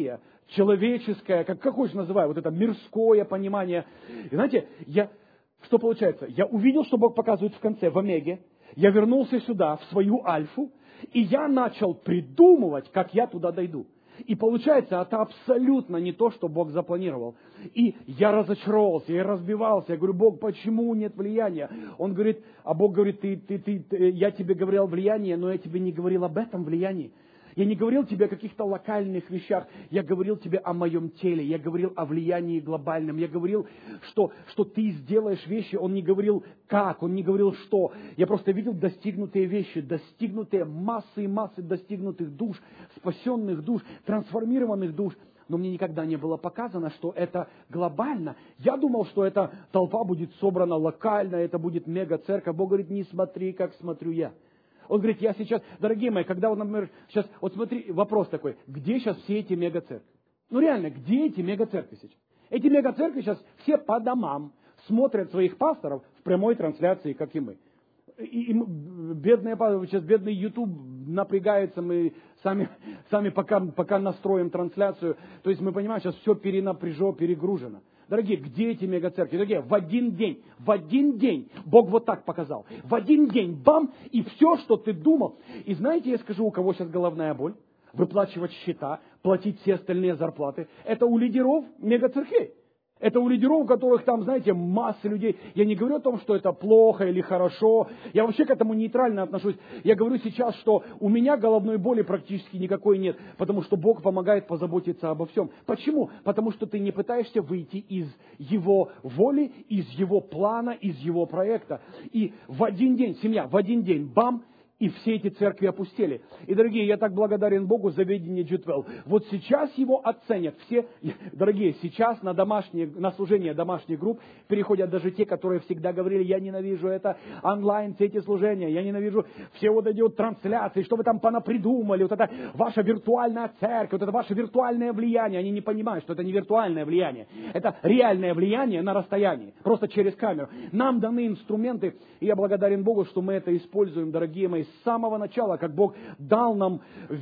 человеческое, как, как хочешь называй, вот это мирское понимание. И знаете, я, что получается? Я увидел, что Бог показывает в конце, в Омеге. Я вернулся сюда, в свою Альфу, и я начал придумывать, как я туда дойду. И получается, это абсолютно не то, что Бог запланировал. И я разочаровался, я разбивался. Я говорю: Бог, почему нет влияния? Он говорит, а Бог говорит, ты, ты, ты, ты, я тебе говорил о влиянии, но я тебе не говорил об этом влиянии. Я не говорил тебе о каких-то локальных вещах, я говорил тебе о моем теле, я говорил о влиянии глобальном, я говорил, что, что ты сделаешь вещи, он не говорил как, он не говорил что. Я просто видел достигнутые вещи, достигнутые массы и массы достигнутых душ, спасенных душ, трансформированных душ. Но мне никогда не было показано, что это глобально. Я думал, что эта толпа будет собрана локально, это будет мега-церковь. Бог говорит, не смотри, как смотрю я. Он говорит, я сейчас, дорогие мои, когда вот, например, сейчас, вот смотри, вопрос такой, где сейчас все эти мега-церкви? Ну реально, где эти мега-церкви сейчас? Эти мега-церкви сейчас все по домам смотрят своих пасторов в прямой трансляции, как и мы. И, и бедные пасторы, сейчас бедный YouTube напрягается, мы сами, сами пока, пока настроим трансляцию, то есть мы понимаем, сейчас все перенапряжено, перегружено. Дорогие, где эти мега-церкви? Дорогие, в один день, в один день Бог вот так показал. В один день, бам, и все, что ты думал. И знаете, я скажу, у кого сейчас головная боль? Выплачивать счета, платить все остальные зарплаты. Это у лидеров мега-церквей. Это у лидеров, у которых там, знаете, масса людей. Я не говорю о том, что это плохо или хорошо. Я вообще к этому нейтрально отношусь. Я говорю сейчас, что у меня головной боли практически никакой нет. Потому что Бог помогает позаботиться обо всем. Почему? Потому что ты не пытаешься выйти из Его воли, из Его плана, из Его проекта. И в один день, семья, в один день, бам, и все эти церкви опустели. И, дорогие, я так благодарен Богу за ведение джи двенадцать. Вот сейчас его оценят все. Дорогие, сейчас на, домашние, на служение домашних групп переходят даже те, которые всегда говорили, я ненавижу это онлайн, все эти служения, я ненавижу все вот эти вот трансляции, что вы там понапридумали, вот это ваша виртуальная церковь, вот это ваше виртуальное влияние. Они не понимают, что это не виртуальное влияние. Это реальное влияние на расстоянии, просто через камеру. Нам даны инструменты, и я благодарен Богу, что мы это используем, дорогие мои, с самого начала, как Бог дал нам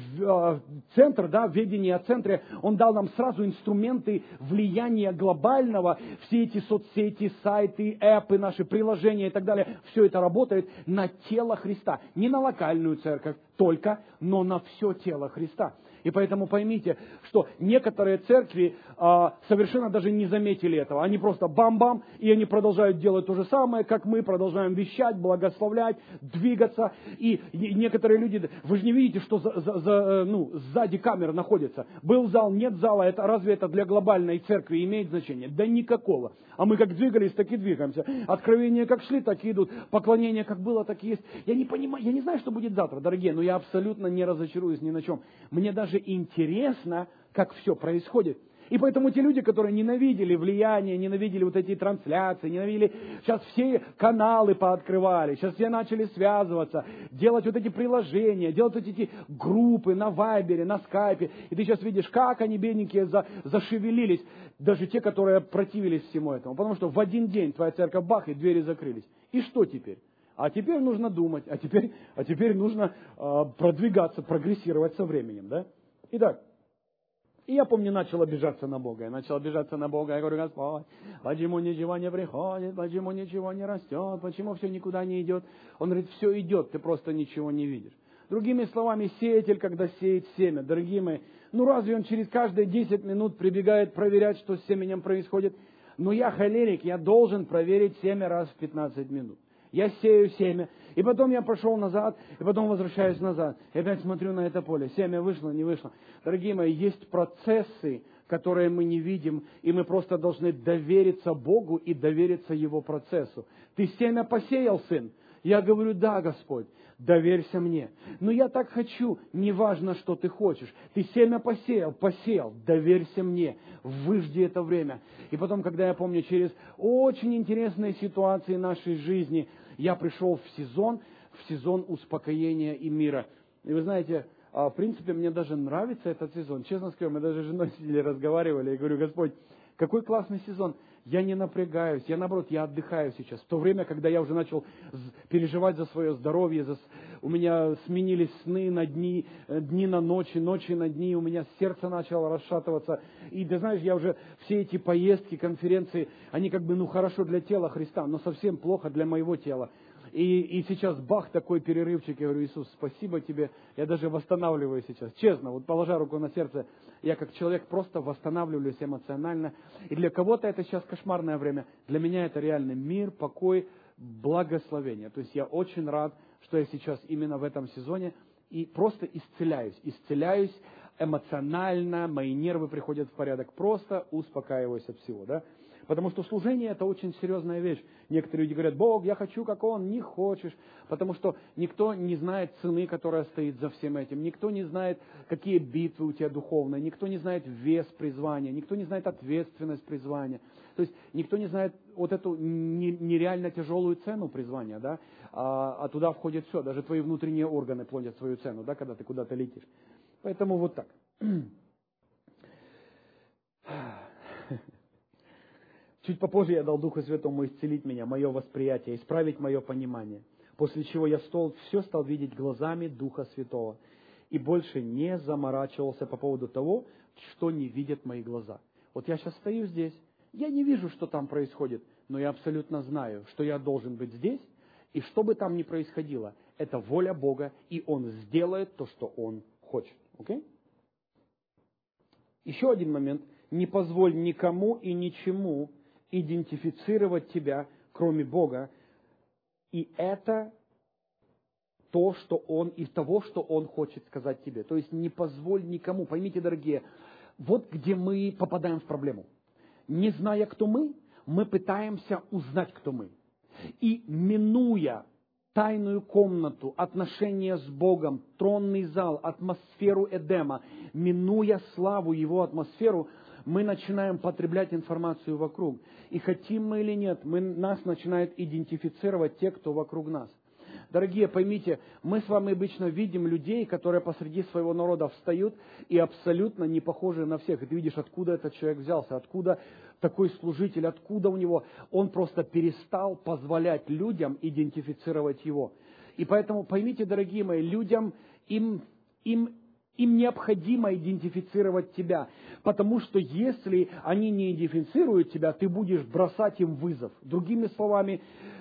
э, центр, да, ведение о центре, Он дал нам сразу инструменты влияния глобального, все эти соцсети, сайты, эпы, наши приложения и так далее, все это работает на тело Христа. Не на локальную церковь только, но на все тело Христа. И поэтому поймите, что некоторые церкви а, совершенно даже не заметили этого. Они просто бам-бам, и они продолжают делать то же самое, как мы, продолжаем вещать, благословлять, двигаться. И некоторые люди, вы же не видите, что за, за, за, ну, сзади камеры находится. Был зал, нет зала, это, разве это для глобальной церкви имеет значение? Да никакого. А мы как двигались, так и двигаемся. Откровения как шли, так и идут. Поклонение как было, так и есть. Я не понимаю, я не знаю, что будет завтра, дорогие, но я абсолютно не разочаруюсь ни на чем. Мне даже интересно, как все происходит. И поэтому те люди, которые ненавидели влияние, ненавидели вот эти трансляции, ненавидели, сейчас все каналы пооткрывали, сейчас все начали связываться, делать вот эти приложения, делать вот эти группы на Вайбере, на Скайпе. И ты сейчас видишь, как они, бедненькие, за, зашевелились, даже те, которые противились всему этому. Потому что в один день твоя церковь бах, и двери закрылись. И что теперь? А теперь нужно думать, а теперь, а теперь нужно э, продвигаться, прогрессировать со временем, да? Итак, и я помню, начал обижаться на Бога. Я начал обижаться на Бога. Я говорю, Господь, почему ничего не приходит, почему ничего не растет, почему все никуда не идет? Он говорит, все идет, ты просто ничего не видишь. Другими словами, сеятель, когда сеет семя, дорогие мои, ну разве он через каждые десять минут прибегает проверять, что с семенем происходит? Но я холерик, я должен проверить семя раз в пятнадцать минут. Я сею семя, и потом я пошел назад, и потом возвращаюсь назад. И опять смотрю на это поле. Семя вышло, не вышло. Дорогие мои, есть процессы, которые мы не видим, и мы просто должны довериться Богу и довериться Его процессу. Ты семя посеял, сын? Я говорю, да, Господь, доверься мне. Но я так хочу, неважно, что ты хочешь. Ты семя посеял, посеял, доверься мне. Выжди это время. И потом, когда я помню, через очень интересные ситуации нашей жизни, я пришел в сезон, в сезон успокоения и мира. И вы знаете, в принципе, мне даже нравится этот сезон. Честно скажу, мы даже с женой сидели, разговаривали. И говорю, Господь, какой классный сезон. Я не напрягаюсь, я наоборот, я отдыхаю сейчас. В то время, когда я уже начал переживать за свое здоровье, за, у меня сменились сны на дни, дни на ночи, ночи на дни, у меня сердце начало расшатываться. И ты знаешь, я уже все эти поездки, конференции, они как бы, ну, хорошо для тела Христа, но совсем плохо для моего тела. И, и сейчас бах, такой перерывчик, я говорю: Иисус, спасибо тебе, я даже восстанавливаюсь сейчас, честно, вот положа руку на сердце, я как человек просто восстанавливаюсь эмоционально. И для кого-то это сейчас кошмарное время, для меня это реальный мир, покой, благословение. То есть я очень рад, что я сейчас именно в этом сезоне и просто исцеляюсь, исцеляюсь эмоционально, мои нервы приходят в порядок, просто успокаиваюсь от всего, да. Потому что служение – это очень серьезная вещь. Некоторые люди говорят: Бог, я хочу, как Он. Не хочешь. Потому что никто не знает цены, которая стоит за всем этим. Никто не знает, какие битвы у тебя духовные. Никто не знает вес призвания. Никто не знает ответственность призвания. То есть никто не знает вот эту нереально тяжелую цену призвания. Да? А, а туда входит все. Даже твои внутренние органы платят свою цену, да, когда ты куда-то летишь. Поэтому вот так. Чуть попозже я дал Духу Святому исцелить меня, мое восприятие, исправить мое понимание. После чего я стол, все стал видеть глазами Духа Святого. И больше не заморачивался по поводу того, что не видят мои глаза. Вот я сейчас стою здесь, я не вижу, что там происходит, но я абсолютно знаю, что я должен быть здесь, и что бы там ни происходило, это воля Бога, и Он сделает то, что Он хочет. Окей? Еще один момент. Не позволь никому и ничему идентифицировать тебя, кроме Бога. И это то, что Он, из того, что Он хочет сказать тебе. То есть не позволь никому. Поймите, дорогие, вот где мы попадаем в проблему. Не зная, кто мы, мы пытаемся узнать, кто мы. И минуя тайную комнату, отношения с Богом, тронный зал, атмосферу Эдема, минуя славу Его атмосферу, мы начинаем потреблять информацию вокруг. И хотим мы или нет, мы, нас начинают идентифицировать те, кто вокруг нас. Дорогие, поймите, мы с вами обычно видим людей, которые посреди своего народа встают и абсолютно не похожи на всех. И ты видишь, откуда этот человек взялся, откуда такой служитель, откуда у него. Он просто перестал позволять людям идентифицировать его. И поэтому поймите, дорогие мои, людям, им, им, им необходимо идентифицировать тебя. Потому что если они не идентифицируют тебя, ты будешь бросать им вызов. Другими словами,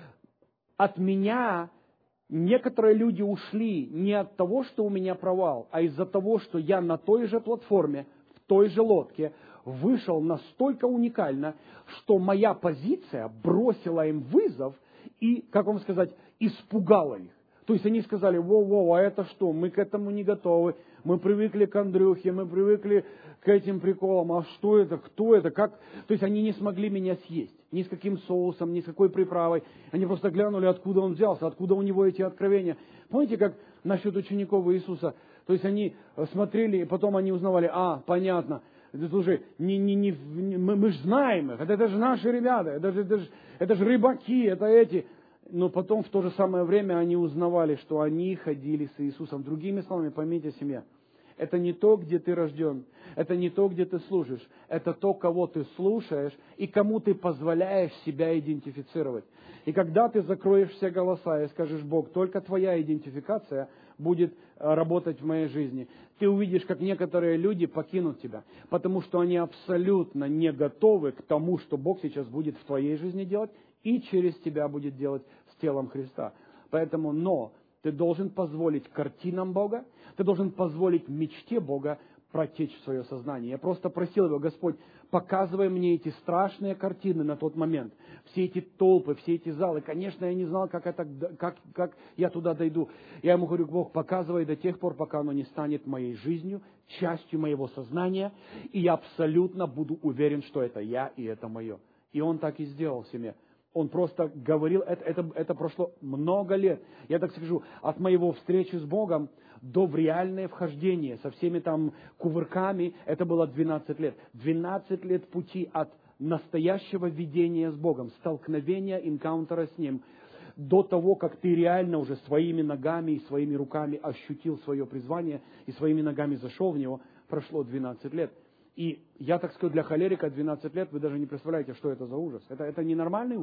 от меня некоторые люди ушли не от того, что у меня провал, а из-за того, что я на той же платформе, в той же лодке вышел настолько уникально, что моя позиция бросила им вызов и, как вам сказать, испугала их. То есть они сказали: воу-воу, а это что? Мы к этому не готовы. Мы привыкли к Андрюхе, мы привыкли к этим приколам. А что это? Кто это? Как? То есть они не смогли меня съесть. Ни с каким соусом, ни с какой приправой. Они просто глянули, откуда он взялся, откуда у него эти откровения. Помните, как насчет учеников Иисуса? То есть они смотрели, и потом они узнавали: а, понятно. Слушай, не, не, не, мы, мы же знаем их. Это, это же наши ребята. Это же, это же, это же рыбаки, это эти... Но потом в то же самое время они узнавали, что они ходили с Иисусом. Другими словами, поймите, семья, это не то, где ты рожден, это не то, где ты служишь, это то, кого ты слушаешь и кому ты позволяешь себя идентифицировать. И когда ты закроешь все голоса и скажешь: Бог, только твоя идентификация будет работать в моей жизни, ты увидишь, как некоторые люди покинут тебя, потому что они абсолютно не готовы к тому, что Бог сейчас будет в твоей жизни делать и через тебя будет делать с телом Христа. Поэтому, но ты должен позволить картинам Бога, ты должен позволить мечте Бога протечь в свое сознание. Я просто просил его: Господь, показывай мне эти страшные картины на тот момент. Все эти толпы, все эти залы. Конечно, я не знал, как, это, как, как я туда дойду. Я ему говорю: Бог, показывай до тех пор, пока оно не станет моей жизнью, частью моего сознания, и я абсолютно буду уверен, что это я и это мое. И он так и сделал в семье. Он просто говорил, это, это, это прошло много лет. Я так скажу, от моего встречи с Богом до в реальное вхождение со всеми там кувырками, это было двенадцать лет. двенадцать лет пути от настоящего видения с Богом, столкновения, инкаунтера с Ним, до того, как ты реально уже своими ногами и своими руками ощутил свое призвание и своими ногами зашел в него, прошло двенадцать лет. И я так скажу, для холерика двенадцать лет, вы даже не представляете, что это за ужас. Это, это не нормальный ужас.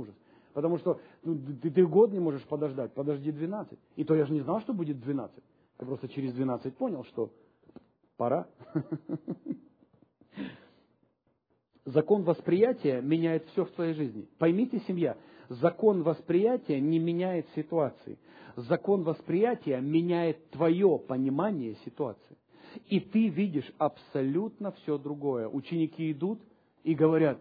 Потому что ну, ты, ты год не можешь подождать, подожди двенадцать. И то я же не знал, что будет двенадцать. Я просто через двенадцать понял, что пора. Закон восприятия меняет все в твоей жизни. Поймите, семья, закон восприятия не меняет ситуации. Закон восприятия меняет твое понимание ситуации. И ты видишь абсолютно все другое. Ученики идут и говорят: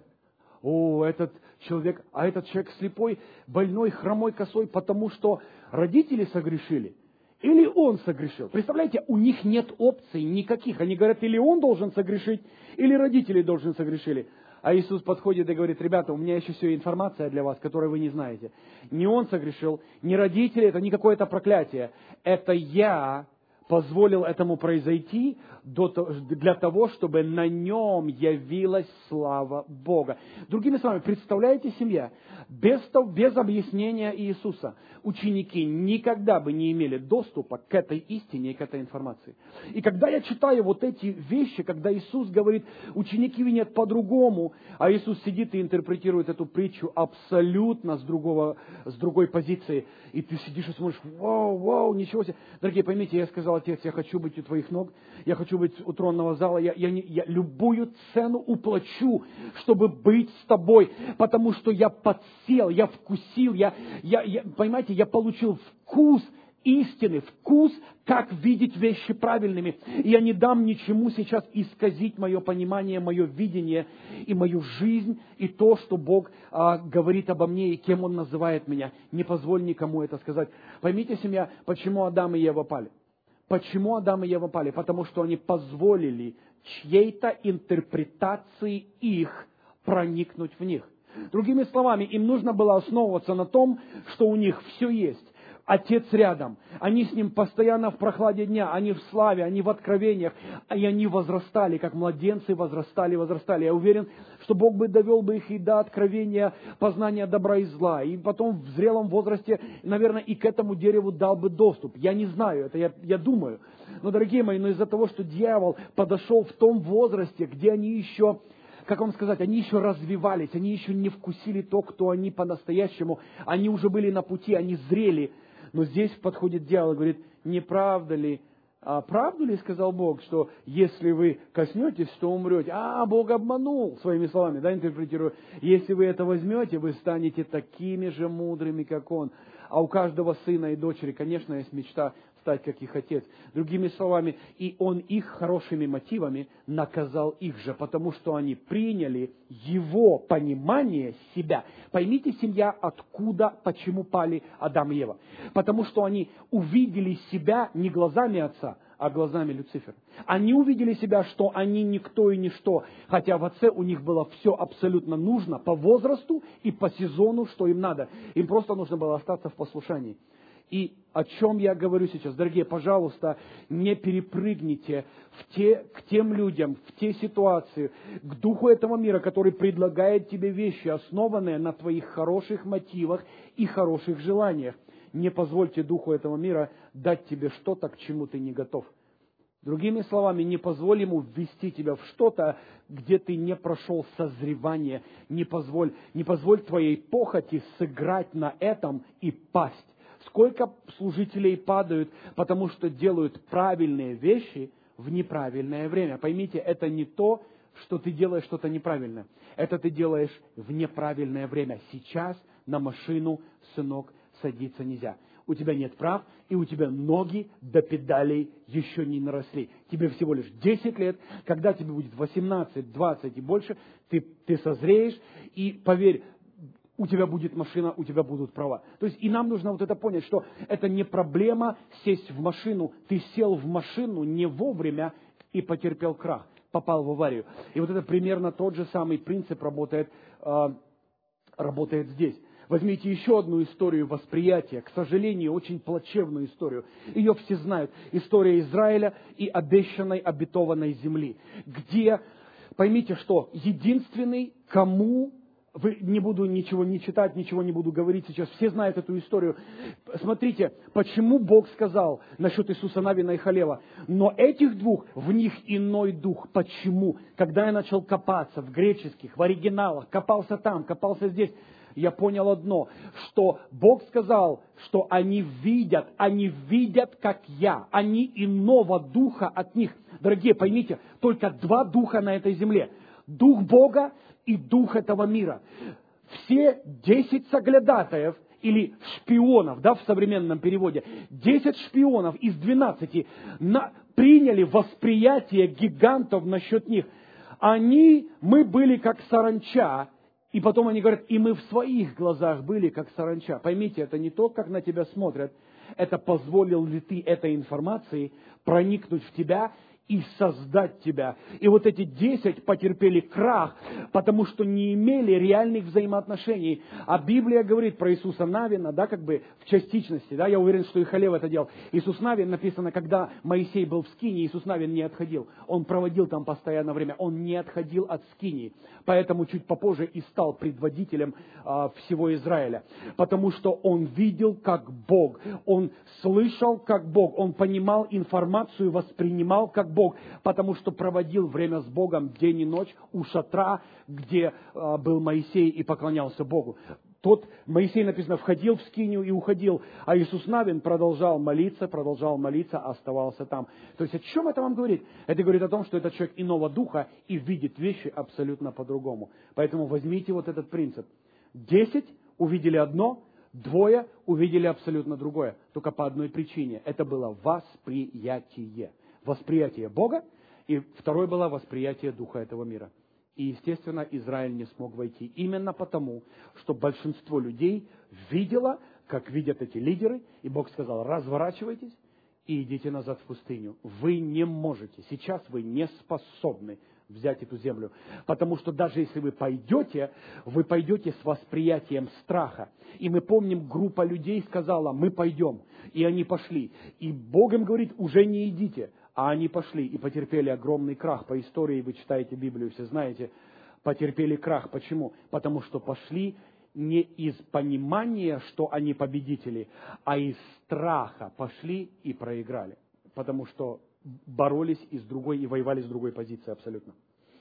о, этот человек, а этот человек слепой, больной, хромой, косой, потому что родители согрешили. Или он согрешил. Представляете, у них нет опций никаких. Они говорят, или он должен согрешить, или родители должны согрешили. А Иисус подходит и говорит: ребята, у меня еще все информация для вас, которую вы не знаете. Не он согрешил, не родители, это не какое-то проклятие. Это я позволил этому произойти для того, чтобы на нем явилась слава Бога. Другими словами, представляете, семья, без, без объяснения Иисуса ученики никогда бы не имели доступа к этой истине и к этой информации. И когда я читаю вот эти вещи, когда Иисус говорит, ученики винят по-другому, а Иисус сидит и интерпретирует эту притчу абсолютно с, другого, с другой позиции, и ты сидишь и смотришь: вау, вау, ничего себе. Дорогие, поймите, я сказал: Отец, я хочу быть у твоих ног, я хочу быть у тронного зала, я, я, не, я любую цену уплачу, чтобы быть с тобой, потому что я подсел, я вкусил, я, я, я, понимаете, я получил вкус истины, вкус, как видеть вещи правильными. И я не дам ничему сейчас исказить мое понимание, мое видение и мою жизнь, и то, что Бог а, говорит обо мне и кем Он называет меня. Не позволь никому это сказать. Поймите, семья, почему Адам и Ева пали. Почему Адам и Ева пали? Потому что они позволили чьей-то интерпретации их проникнуть в них. Другими словами, им нужно было основываться на том, что у них все есть. Отец рядом. Они с Ним постоянно в прохладе дня. Они в славе, они в откровениях. И они возрастали, как младенцы возрастали, возрастали. Я уверен, что Бог бы довел бы их и до откровения, познания добра и зла. И потом в зрелом возрасте, наверное, и к этому дереву дал бы доступ. Я не знаю, это я, я думаю. Но, дорогие мои, но из-за того, что дьявол подошел в том возрасте, где они еще... Как вам сказать, они еще развивались, они еще не вкусили то, кто они по-настоящему. Они уже были на пути, они зрели. Но здесь подходит дьявол и говорит: не правда ли, а правду ли сказал Бог, что если вы коснетесь, то умрете? А, Бог обманул, своими словами, да, интерпретирую. Если вы это возьмете, вы станете такими же мудрыми, как Он. А у каждого сына и дочери, конечно, есть мечта стать, как их отец. Другими словами, и Он их хорошими мотивами наказал их же, потому что они приняли Его понимание себя. Поймите, семья, откуда, почему пали Адам и Ева. Потому что они увидели себя не глазами Отца, а глазами Люцифера. Они увидели себя, что они никто и ничто, хотя в Отце у них было все абсолютно нужно по возрасту и по сезону, что им надо. Им просто нужно было остаться в послушании. И о чем я говорю сейчас? Дорогие, пожалуйста, не перепрыгните в те, к тем людям, в те ситуации, к духу этого мира, который предлагает тебе вещи, основанные на твоих хороших мотивах и хороших желаниях. Не позвольте духу этого мира дать тебе что-то, к чему ты не готов. Другими словами, не позволь ему ввести тебя в что-то, где ты не прошел созревание. Не позволь, не позволь твоей похоти сыграть на этом и пасть. Сколько служителей падают, потому что делают правильные вещи в неправильное время. Поймите, это не то, что ты делаешь что-то неправильно. Это ты делаешь в неправильное время. Сейчас на машину, сынок, садиться нельзя. У тебя нет прав, и у тебя ноги до педалей еще не наросли. Тебе всего лишь десять лет. Когда тебе будет восемнадцать, двадцать и больше, ты, ты созреешь, и поверь, у тебя будет машина, у тебя будут права. То есть и нам нужно вот это понять, что это не проблема сесть в машину. Ты сел в машину не вовремя и потерпел крах, попал в аварию. И вот это примерно тот же самый принцип работает, э, работает здесь. Возьмите еще одну историю восприятия, к сожалению, очень плачевную историю. Ее все знают. История Израиля и обещанной, обетованной земли. Где, поймите, что единственный, кому... Вы, не буду ничего не читать, ничего не буду говорить сейчас. Все знают эту историю. Смотрите, почему Бог сказал насчет Иисуса Навина и Халева. Но этих двух, в них иной дух. Почему? Когда я начал копаться в греческих, в оригиналах, копался там, копался здесь. я понял одно, что Бог сказал, что они видят, они видят, как я, они иного духа от них. Дорогие, поймите, только два духа на этой земле. Дух Бога и дух этого мира. Все десять соглядатаев, или шпионов, да, в современном переводе, десять шпионов из двенадцати на, приняли восприятие гигантов насчет них. Они, мы были как саранча, и потом они говорят, и мы в своих глазах были как саранча. Поймите, это не то, как на тебя смотрят, это позволил ли ты этой информации проникнуть в тебя и создать тебя. И вот эти десять потерпели крах, потому что не имели реальных взаимоотношений. А Библия говорит про Иисуса Навина, да, как бы в частичности, да, я уверен, что и Халев это делал. Иисус Навин, написано, когда Моисей был в Скинии, Иисус Навин не отходил. Он проводил там постоянное время, он не отходил от Скинии. Поэтому чуть попозже и стал предводителем а, всего Израиля. Потому что он видел, как Бог, он слышал, как Бог, он понимал информацию, воспринимал, как Бог. Бог, потому что проводил время с Богом день и ночь у шатра, где а, был Моисей и поклонялся Богу. Тот Моисей, написано, входил в скинию и уходил, а Иисус Навин продолжал молиться, продолжал молиться, оставался там. То есть о чем это вам говорит? Это говорит о том, что этот человек иного духа и видит вещи абсолютно по-другому. Поэтому возьмите вот этот принцип. Десять увидели одно, двое увидели абсолютно другое. Только по одной причине. Это было восприятие. Восприятие Бога, и второе было восприятие духа этого мира. И, естественно, Израиль не смог войти. Именно потому, что большинство людей видело, как видят эти лидеры, и Бог сказал, разворачивайтесь и идите назад в пустыню. Вы не можете, сейчас вы не способны взять эту землю. Потому что даже если вы пойдете, вы пойдете с восприятием страха. И мы помним, группа людей сказала, мы пойдем. И они пошли. И Бог им говорит, уже не идите. А они пошли и потерпели огромный крах. По истории вы читаете Библию, все знаете, потерпели крах. Почему? Потому что пошли не из понимания, что они победители, а из страха пошли и проиграли. Потому что боролись и с другой, и воевали с другой позиции абсолютно.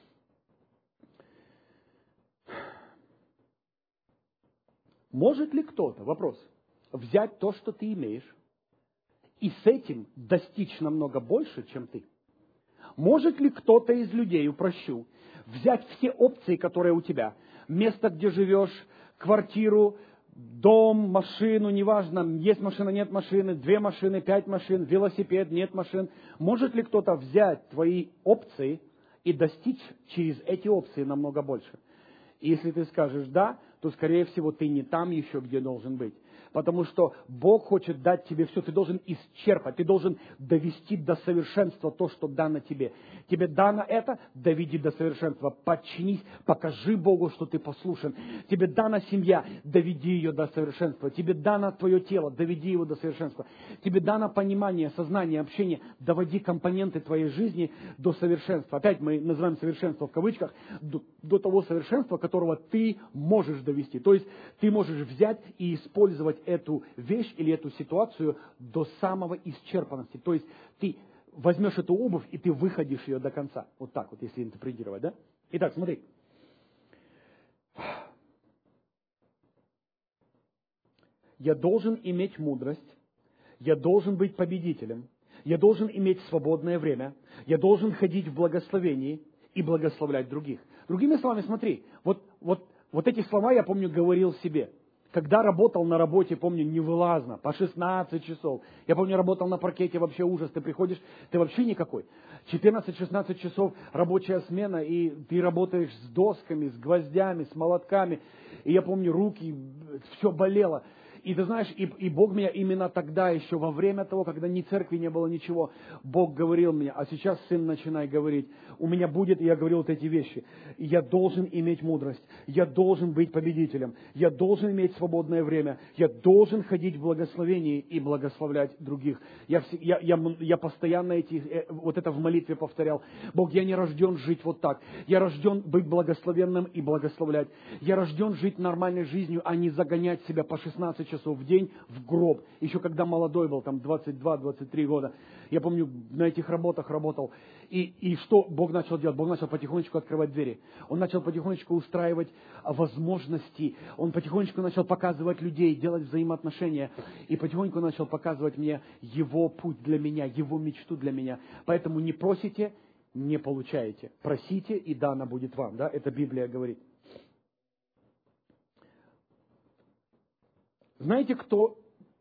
Может ли кто-то, вопрос, взять то, что ты имеешь, и с этим достичь намного больше, чем ты? Может ли кто-то из людей, упрощу, взять все опции, которые у тебя, место, где живешь, квартиру, дом, машину, неважно, есть машина, нет машины, две машины, пять машин, велосипед, нет машин. Может ли кто-то взять твои опции и достичь через эти опции намного больше? И если ты скажешь «да», то, скорее всего, ты не там еще, где должен быть. Потому что Бог хочет дать тебе все, ты должен исчерпать, ты должен довести до совершенства то, что дано тебе. Тебе дано это, доведи до совершенства, подчинись, покажи Богу, что ты послушен. Тебе дана семья, доведи ее до совершенства. Тебе дано твое тело, доведи его до совершенства. Тебе дано понимание, сознание, общение, доводи компоненты твоей жизни до совершенства. Опять мы называем совершенство в кавычках, до, до того совершенства, которого ты можешь довести. То есть ты можешь взять и использовать эту вещь или эту ситуацию до самого исчерпанности. То есть ты возьмешь эту обувь и ты выходишь ее до конца. Вот так вот, если интерпретировать, да? Итак, смотри. Я должен иметь мудрость, я должен быть победителем, я должен иметь свободное время, я должен ходить в благословении и благословлять других. Другими словами, смотри, вот, вот, вот эти слова я помню говорил себе. Когда работал на работе, помню, невылазно, по шестнадцать часов. Я помню, работал на паркете, вообще ужас. Ты приходишь, ты вообще никакой. четырнадцать-шестнадцать часов рабочая смена, и ты работаешь с досками, с гвоздями, с молотками. И я помню, руки, все болело. И ты знаешь, и, и Бог меня именно тогда, еще во время того, когда ни церкви не было, ничего, Бог говорил мне, а сейчас, сын, начинай говорить. У меня будет, и я говорил вот эти вещи. Я должен иметь мудрость, я должен быть победителем, я должен иметь свободное время, я должен ходить в благословении и благословлять других. Я, я, я, я постоянно эти, вот это в молитве повторял. Бог, я не рожден жить вот так. Я рожден быть благословенным и благословлять. Я рожден жить нормальной жизнью, а не загонять себя по шестнадцать часов в день в гроб. Еще когда молодой был, там двадцать два - двадцать три года. Я помню, на этих работах работал. И, и что Бог начал делать? Бог начал потихонечку открывать двери. Он начал потихонечку устраивать возможности. Он потихонечку начал показывать людей, делать взаимоотношения. И потихоньку начал показывать мне Его путь для меня, Его мечту для меня. Поэтому не просите, не получаете. Просите, и дано будет вам. Да? Это Библия говорит. Знаете, кто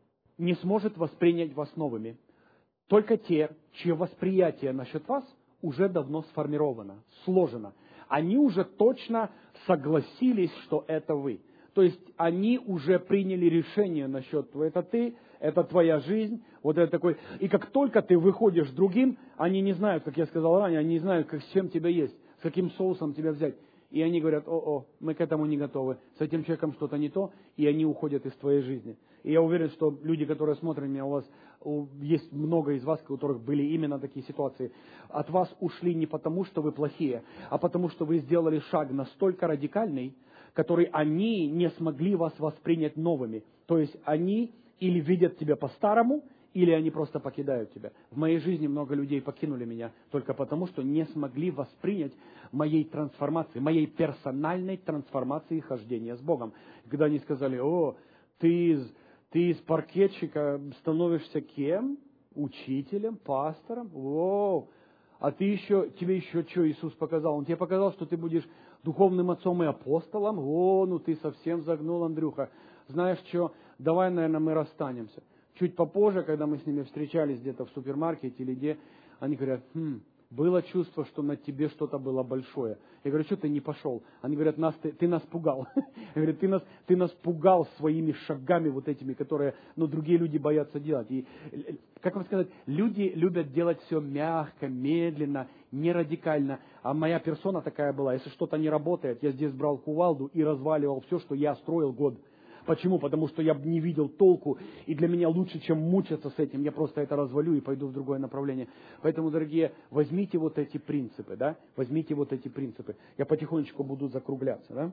не сможет воспринять вас новыми? Только те, чье восприятие насчет вас уже давно сформировано, сложено. Они уже точно согласились, что это вы. То есть они уже приняли решение насчет того, это ты, это твоя жизнь, вот это такой. И как только ты выходишь другим, они не знают, как я сказал ранее, они не знают, как, с чем тебя есть, с каким соусом тебя взять. И они говорят: о-о, мы к этому не готовы, с этим человеком что-то не то, и они уходят из твоей жизни. И я уверен, что люди, которые смотрят меня, у вас есть много из вас, у которых были именно такие ситуации. От вас ушли не потому, что вы плохие, а потому, что вы сделали шаг настолько радикальный, который они не смогли вас воспринять новыми. То есть они или видят тебя по-старому, или они просто покидают тебя. В моей жизни много людей покинули меня только потому, что не смогли воспринять моей трансформации, моей персональной трансформации хождения с Богом. Когда они сказали: о, ты из, ты из паркетчика становишься кем? Учителем, пастором? О, а ты еще, тебе еще что Иисус показал? Он тебе показал, что ты будешь духовным отцом и апостолом? О, ну ты совсем загнул, Андрюха. Знаешь что, давай, наверное, мы расстанемся. Чуть попозже, когда мы с ними встречались где-то в супермаркете или где, они говорят: хм, было чувство, что на тебе что-то было большое. Я говорю: что ты не пошел? Они говорят: нас, ты, ты нас пугал. Я говорю: ты нас, ты нас пугал своими шагами вот этими, которые, ну, другие люди боятся делать. И, как вам сказать, люди любят делать все мягко, медленно, не радикально. А моя персона такая была: если что-то не работает, я здесь брал кувалду и разваливал все, что я строил год. Почему? Потому что я не видел толку, и для меня лучше, чем мучиться с этим, я просто это развалю и пойду в другое направление. Поэтому, дорогие, возьмите вот эти принципы, да, возьмите вот эти принципы. Я потихонечку буду закругляться, да.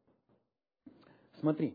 Смотри,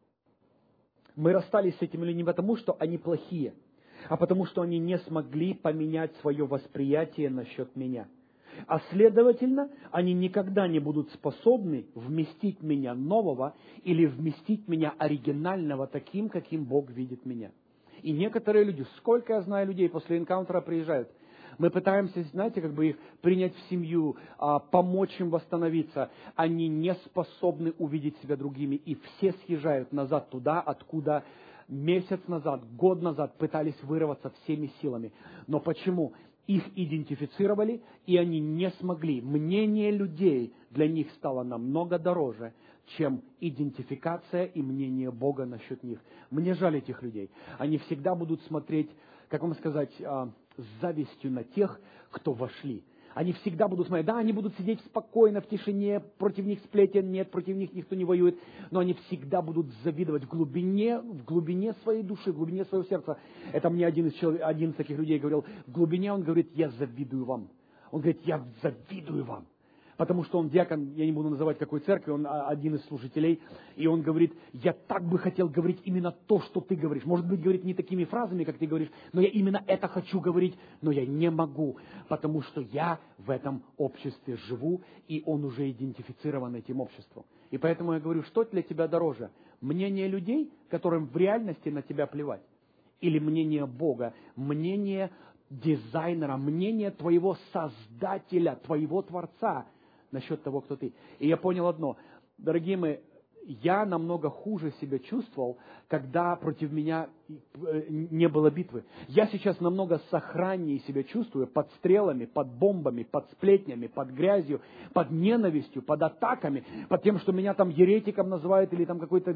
мы расстались с этими людьми не потому, что они плохие, а потому, что они не смогли поменять свое восприятие насчет меня. А следовательно, они никогда не будут способны вместить меня нового или вместить меня оригинального таким, каким Бог видит меня. И некоторые люди, сколько я знаю людей, после энкаунтера приезжают. Мы пытаемся, знаете, как бы их принять в семью, помочь им восстановиться. Они не способны увидеть себя другими, и все съезжают назад туда, откуда месяц назад, год назад пытались вырваться всеми силами. Но почему? Их идентифицировали, и они не смогли. Мнение людей для них стало намного дороже, чем идентификация и мнение Бога насчет них. Мне жаль этих людей. Они всегда будут смотреть, как вам сказать, с завистью на тех, кто вошли. Они всегда будут смотреть, да, они будут сидеть спокойно, в тишине, против них сплетен нет, против них никто не воюет, но они всегда будут завидовать в глубине, в глубине своей души, в глубине своего сердца. Это мне один из, человек, один из таких людей говорил, в глубине он говорит: я завидую вам. Он говорит: я завидую вам. Потому что он диакон, я не буду называть какой церкви, он один из служителей, и он говорит: я так бы хотел говорить именно то, что ты говоришь. Может быть, говорит не такими фразами, как ты говоришь, но я именно это хочу говорить, но я не могу, потому что я в этом обществе живу, и он уже идентифицирован этим обществом. И поэтому я говорю, что для тебя дороже? Мнение людей, которым в реальности на тебя плевать? Или мнение Бога, мнение дизайнера, мнение твоего создателя, твоего Творца, насчет того, кто ты. И я понял одно. Дорогие мои, я намного хуже себя чувствовал, когда против меня не было битвы. Я сейчас намного сохраннее себя чувствую под стрелами, под бомбами, под сплетнями, под грязью, под ненавистью, под атаками, под тем, что меня там еретиком называют или там какой-то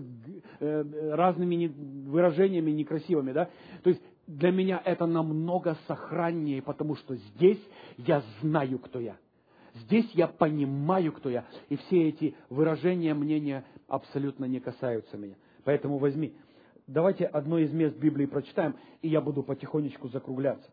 э, разными выражениями некрасивыми. Да? То есть для меня это намного сохраннее, потому что здесь я знаю, кто я. Здесь я понимаю, кто я. И все эти выражения, мнения абсолютно не касаются меня. Поэтому возьми. Давайте одно из мест Библии прочитаем, и я буду потихонечку закругляться.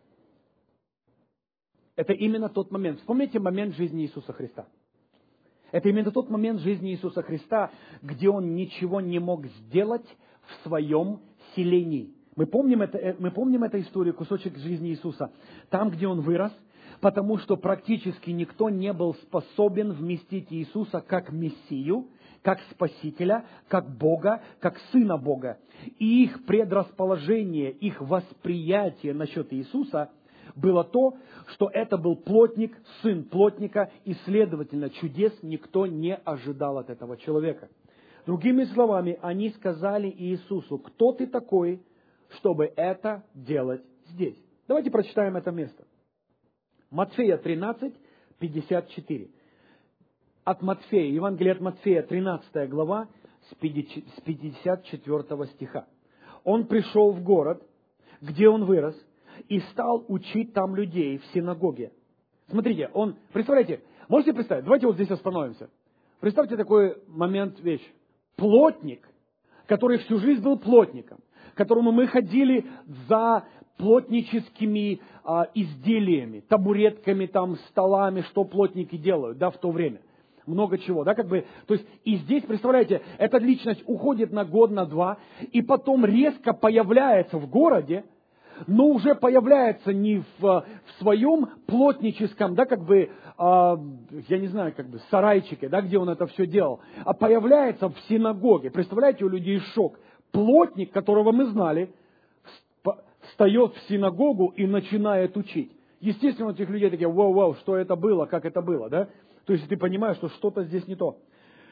Это именно тот момент. Вспомните момент жизни Иисуса Христа. Это именно тот момент жизни Иисуса Христа, где Он ничего не мог сделать в своем селении. Мы помним, это, мы помним эту историю, кусочек жизни Иисуса. Там, где Он вырос, потому что практически никто не был способен вместить Иисуса как Мессию, как Спасителя, как Бога, как Сына Бога. И их предрасположение, их восприятие насчет Иисуса было то, что это был плотник, сын плотника, и, следовательно, чудес никто не ожидал от этого человека. Другими словами, они сказали Иисусу: «Кто ты такой, чтобы это делать здесь?» Давайте прочитаем это место. Матфея тринадцать, пятьдесят четыре. От Матфея, Евангелие от Матфея, тринадцатая глава, с пятьдесят четвёртого стиха. Он пришел в город, где он вырос, и стал учить там людей в синагоге. Смотрите, он, представляете, можете представить, давайте вот здесь остановимся. Представьте такой момент, вещь. Плотник, который всю жизнь был плотником, к которому мы ходили за плотническими а, изделиями, табуретками, там, столами, что плотники делают, да, в то время. Много чего, да, как бы, то есть, и здесь, представляете, эта личность уходит на год, на два, и потом резко появляется в городе, но уже появляется не в, в своем плотническом, да, как бы, а, я не знаю, как бы, сарайчике, да, где он это все делал, а появляется в синагоге. Представляете, у людей шок. Плотник, которого мы знали, встает в синагогу и начинает учить. Естественно, у этих людей такие: вау-вау, что это было, как это было, да? То есть ты понимаешь, что что-то здесь не то.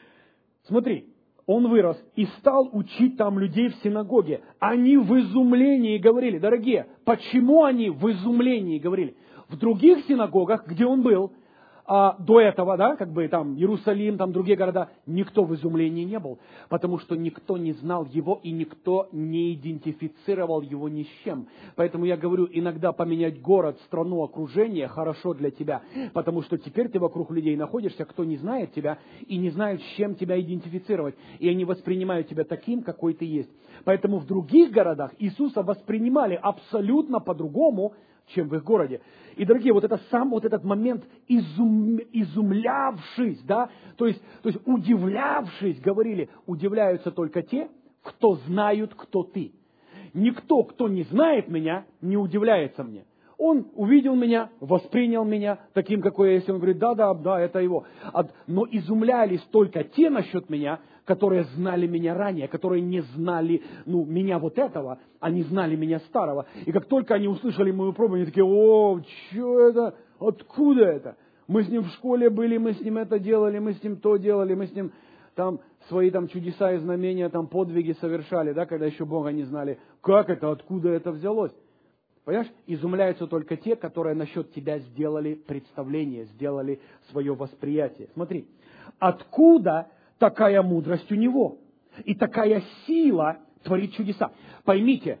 Смотри, он вырос и стал учить там людей в синагоге. Они в изумлении говорили. Дорогие, почему они в изумлении говорили? В других синагогах, где он был, а, до этого, да, как бы там Иерусалим, там другие города, никто в изумлении не был, потому что никто не знал его и никто не идентифицировал его ни с чем. Поэтому я говорю, иногда поменять город, страну, окружение хорошо для тебя, потому что теперь ты вокруг людей находишься, кто не знает тебя и не знает, с чем тебя идентифицировать, и они воспринимают тебя таким, какой ты есть. Поэтому в других городах Иисуса воспринимали абсолютно по-другому, чем в их городе. И, дорогие, вот, это сам, вот этот момент изум, изумлявшись, да, то есть, то есть удивлявшись, говорили, удивляются только те, кто знают, кто ты. Никто, кто не знает меня, не удивляется мне. Он увидел меня, воспринял меня таким, какой я есть. Он говорит: да, да, да, это его. Но изумлялись только те насчет меня, которые знали меня ранее, которые не знали, ну, меня вот этого, они знали меня старого. И как только они услышали мою пробу, они такие: о, что это? Откуда это? Мы с ним в школе были, мы с ним это делали, мы с ним то делали, мы с ним там свои там чудеса и знамения, там подвиги совершали, да, когда еще Бога не знали. Как это? Откуда это взялось? Понимаешь, изумляются только те, которые насчет тебя сделали представление, сделали свое восприятие. Смотри, откуда такая мудрость у него и такая сила творить чудеса? Поймите,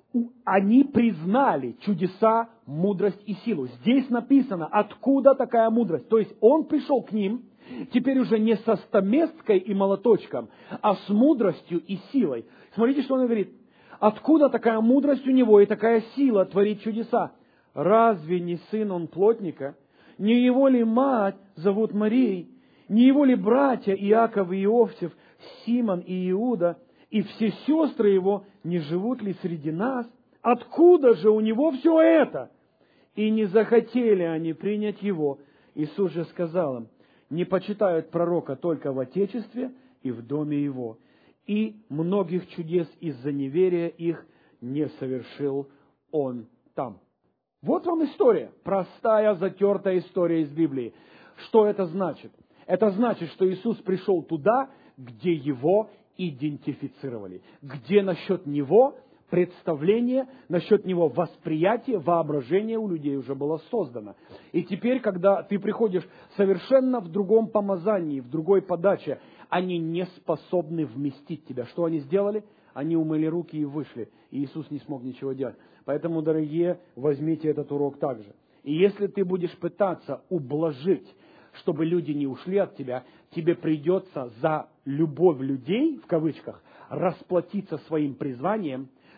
они признали чудеса, мудрость и силу. Здесь написано, откуда такая мудрость. То есть он пришел к ним, теперь уже не со стаместкой и молоточком, а с мудростью и силой. Смотрите, что он говорит. Откуда такая мудрость у него и такая сила творить чудеса? Разве не сын он плотника? Не его ли мать зовут Марией? Не его ли братья Иаков и Иовсев, Симон и Иуда? И все сестры его не живут ли среди нас? Откуда же у него все это? И не захотели они принять его. Иисус же сказал им: не почитают пророка только в отечестве и в доме его. И многих чудес из-за неверия их не совершил он там. Вот вам история. Простая, затертая история из Библии. Что это значит? Это значит, что Иисус пришел туда, где его идентифицировали. Где насчет него представление, насчет него восприятие, воображение у людей уже было создано. И теперь, когда ты приходишь совершенно в другом помазании, в другой подаче, они не способны вместить тебя. Что они сделали? Они умыли руки и вышли. И Иисус не смог ничего делать. Поэтому, дорогие, возьмите этот урок также. И если ты будешь пытаться ублажить, чтобы люди не ушли от тебя, тебе придется за любовь людей, в кавычках, расплатиться своим призванием,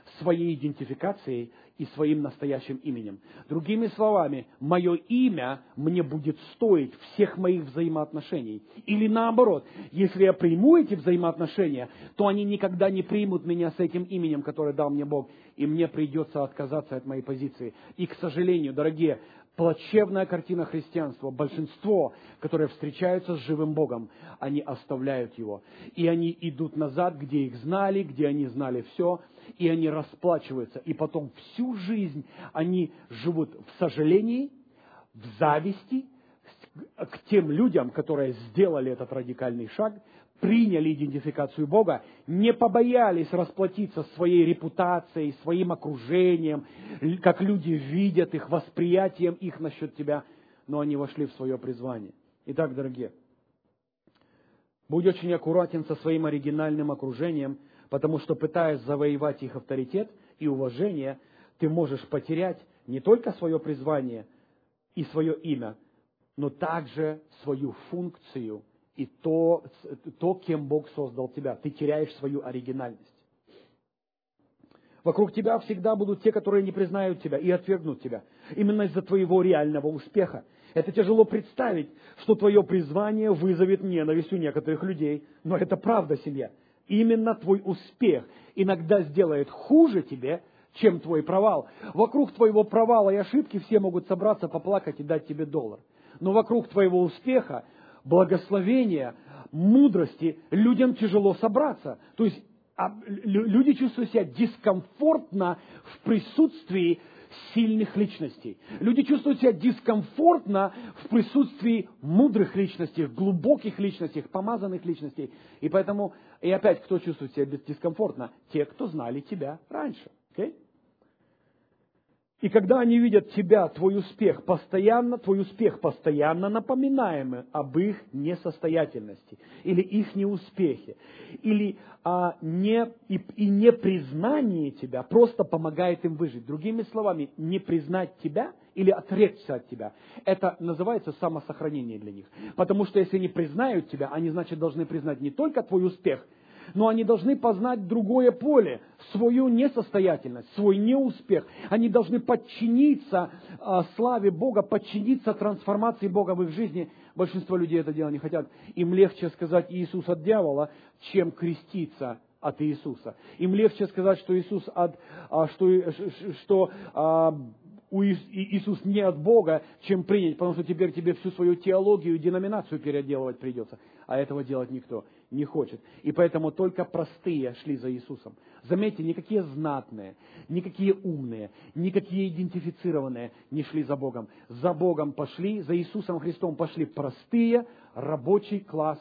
своей идентификацией и своим настоящим именем. Другими словами, мое имя мне будет стоить всех моих взаимоотношений. Или наоборот, если я приму эти взаимоотношения, то они никогда не примут меня с этим именем, которое дал мне Бог, и мне придется отказаться от моей позиции. И, к сожалению, дорогие, плачевная картина христианства. Большинство, которые встречаются с живым Богом, они оставляют Его. И они идут назад, где их знали, где они знали все, и они расплачиваются. И потом всю жизнь они живут в сожалении, в зависти к тем людям, которые сделали этот радикальный шаг, приняли идентификацию Бога, не побоялись расплатиться своей репутацией, своим окружением, как люди видят их, восприятием их насчет тебя, но они вошли в свое призвание. Итак, дорогие, будь очень аккуратен со своим оригинальным окружением, потому что, пытаясь завоевать их авторитет и уважение, ты можешь потерять не только свое призвание и свое имя, но также свою функцию и то, то, кем Бог создал тебя. Ты теряешь свою оригинальность. Вокруг тебя всегда будут те, которые не признают тебя и отвергнут тебя. Именно из-за твоего реального успеха. Это тяжело представить, что твое призвание вызовет ненависть у некоторых людей. Но это правда, семья. Именно твой успех иногда сделает хуже тебе, чем твой провал. Вокруг твоего провала и ошибки все могут собраться, поплакать и дать тебе доллар. Но вокруг твоего успеха, благословения, мудрости людям тяжело собраться. То есть люди чувствуют себя дискомфортно в присутствии сильных личностей. Люди чувствуют себя дискомфортно в присутствии мудрых личностей, глубоких личностей, помазанных личностей. И поэтому, и опять, кто чувствует себя дискомфортно? Те, кто знали тебя раньше. Okay? И когда они видят тебя, твой успех, постоянно, твой успех постоянно напоминаемый об их несостоятельности, или их неуспехе, или а, не, и, и непризнание тебя просто помогает им выжить. Другими словами, не признать тебя или отречься от тебя, это называется самосохранение для них. Потому что если они признают тебя, они, значит, должны признать не только твой успех, но они должны познать другое поле, свою несостоятельность, свой неуспех. Они должны подчиниться э, славе Бога, подчиниться трансформации Бога в их жизни. Большинство людей это дело не хотят. Им легче сказать Иисус от дьявола, чем креститься от Иисуса. Им легче сказать, что Иисус от, а, что, что а, у Иисус не от Бога, чем принять, потому что теперь тебе всю свою теологию и деноминацию переделывать придется. А этого делать никто не хочет. И поэтому только простые шли за Иисусом. Заметьте, никакие знатные, никакие умные, никакие идентифицированные не шли за Богом. За Богом пошли, за Иисусом Христом пошли простые, рабочий класс,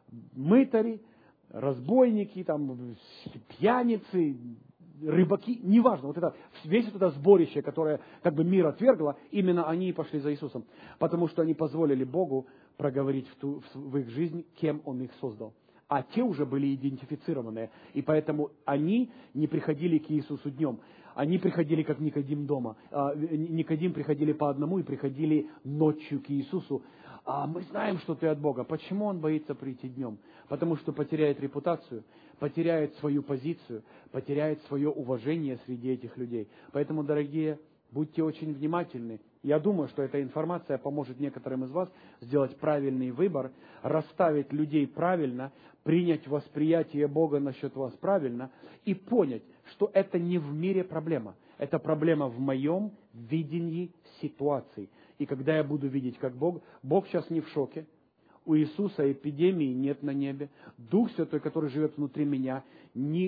мытари, разбойники, там, пьяницы, рыбаки, неважно, вот это, весь вот это сборище, которое как бы мир отвергло, именно они и пошли за Иисусом, потому что они позволили Богу проговорить в, ту, в их жизнь, кем Он их создал. А те уже были идентифицированные, и поэтому они не приходили к Иисусу днем, они приходили как Никодим дома. Никодим приходили по одному и приходили ночью к Иисусу. А мы знаем, что ты от Бога. Почему он боится прийти днем? Потому что потеряет репутацию, потеряет свою позицию, потеряет свое уважение среди этих людей. Поэтому, дорогие, будьте очень внимательны. Я думаю, что эта информация поможет некоторым из вас сделать правильный выбор, расставить людей правильно, принять восприятие Бога насчет вас правильно и понять, что это не в мире проблема. Это проблема в моем видении ситуации. И когда я буду видеть, как Бог, Бог сейчас не в шоке, у Иисуса эпидемии нет на небе, Дух Святой, который живет внутри меня, не,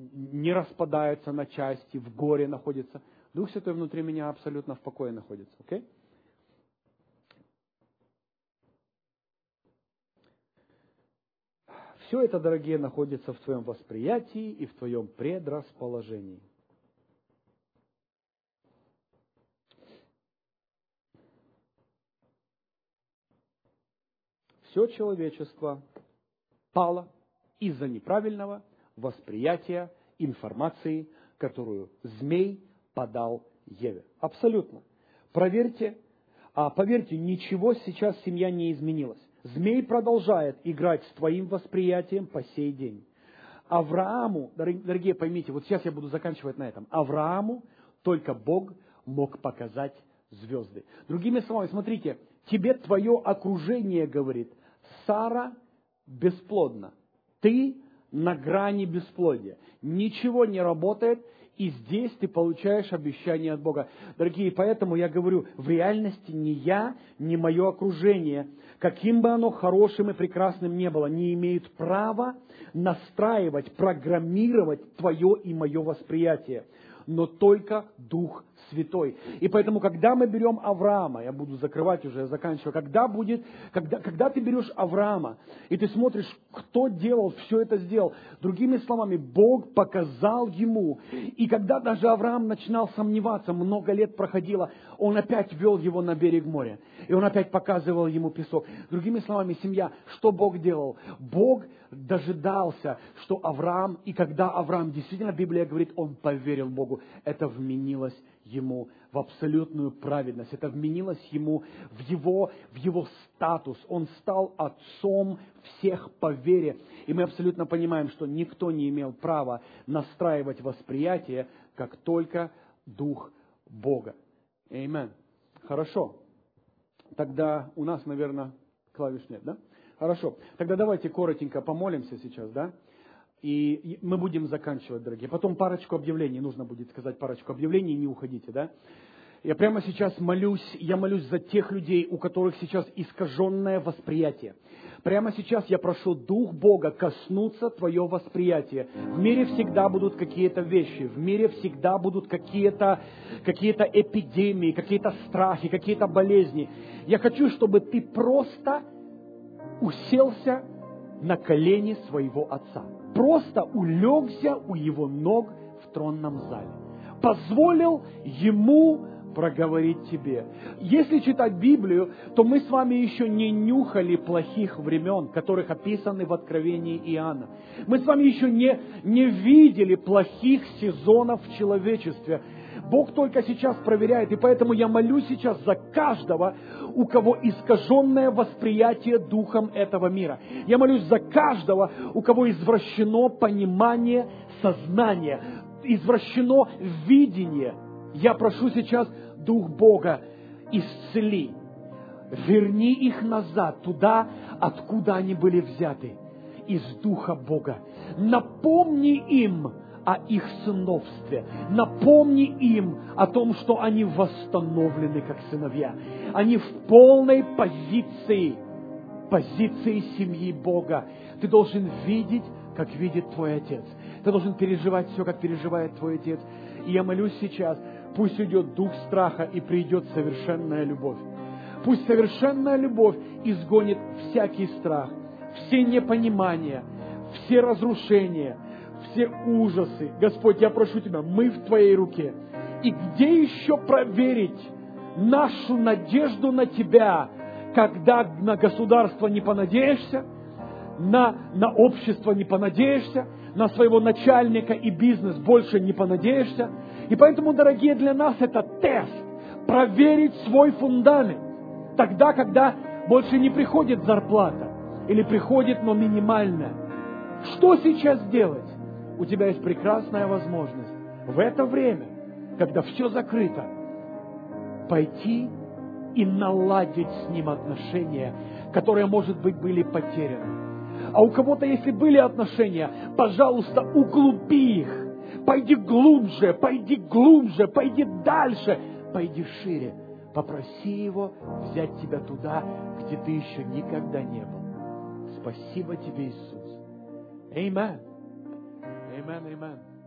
не распадается на части, в горе находится. Дух Святой внутри меня абсолютно в покое находится. Okay? Все это, дорогие, находится в твоем восприятии и в твоем предрасположении. Все человечество пало из-за неправильного восприятия информации, которую змей подал Еве. Абсолютно. Проверьте, а поверьте, ничего сейчас семья не изменилась. Змей продолжает играть с твоим восприятием по сей день. Аврааму, дорогие, поймите, вот сейчас я буду заканчивать на этом. Аврааму только Бог мог показать звезды. Другими словами, смотрите, тебе твое окружение говорит, Сара бесплодна, ты на грани бесплодия, ничего не работает, и здесь ты получаешь обещание от Бога. Дорогие, поэтому я говорю, в реальности ни я, ни мое окружение, каким бы оно хорошим и прекрасным ни было, не имеют права настраивать, программировать твое и мое восприятие, но только Дух Святой. И поэтому, когда мы берем Авраама, я буду закрывать уже, я заканчиваю, когда будет, когда, когда ты берешь Авраама, и ты смотришь, кто делал, все это сделал, другими словами, Бог показал ему, и когда даже Авраам начинал сомневаться, много лет проходило, он опять вел его на берег моря, и он опять показывал ему песок. Другими словами, семья, что Бог делал? Бог дожидался, что Авраам, и когда Авраам, действительно, Библия говорит, он поверил Богу, это вменилось ему в абсолютную праведность, это вменилось ему в его, в его статус. Он стал отцом всех по вере. И мы абсолютно понимаем, что никто не имел права настраивать восприятие, как только Дух Бога. Аминь. Хорошо. Тогда у нас, наверное, клавиш нет, да? Хорошо. Тогда давайте коротенько помолимся сейчас, да? И мы будем заканчивать, дорогие. Потом парочку объявлений, нужно будет сказать парочку объявлений, не уходите, да? Я прямо сейчас молюсь, я молюсь за тех людей, у которых сейчас искаженное восприятие. Прямо сейчас я прошу Дух Бога коснуться твое восприятие. В мире всегда будут какие-то вещи, в мире всегда будут какие-то, какие-то эпидемии, какие-то страхи, какие-то болезни. Я хочу, чтобы ты просто уселся на колени своего Отца. Просто улегся у Его ног в тронном зале. Позволил Ему проговорить тебе. Если читать Библию, то мы с вами еще не нюхали плохих времен, которых описаны в Откровении Иоанна. Мы с вами еще не, не видели плохих сезонов в человечестве. Бог только сейчас проверяет, и поэтому я молюсь сейчас за каждого, у кого искаженное восприятие духом этого мира. Я молюсь за каждого, у кого извращено понимание сознания, извращено видение. Я прошу сейчас, Дух Бога, исцели, верни их назад, туда, откуда они были взяты, из Духа Бога. Напомни им о их сыновстве. Напомни им о том, что они восстановлены как сыновья. Они в полной позиции, позиции семьи Бога. Ты должен видеть, как видит твой Отец. Ты должен переживать все, как переживает твой Отец. И я молюсь сейчас, пусть уйдет дух страха и придет совершенная любовь. Пусть совершенная любовь изгонит всякий страх, все непонимания, все разрушения, все ужасы. Господь, я прошу Тебя, мы в Твоей руке. И где еще проверить нашу надежду на Тебя, когда на государство не понадеешься, на, на общество не понадеешься, на своего начальника и бизнес больше не понадеешься. И поэтому, дорогие, для нас это тест, проверить свой фундамент. Тогда, когда больше не приходит зарплата, или приходит, но минимальная. Что сейчас делать? У тебя есть прекрасная возможность в это время, когда все закрыто, пойти и наладить с Ним отношения, которые, может быть, были потеряны. А у кого-то, если были отношения, пожалуйста, углуби их. Пойди глубже, пойди глубже, пойди дальше, пойди шире. Попроси Его взять тебя туда, где ты еще никогда не был. Спасибо тебе, Иисус. Аминь. Аминь, аминь.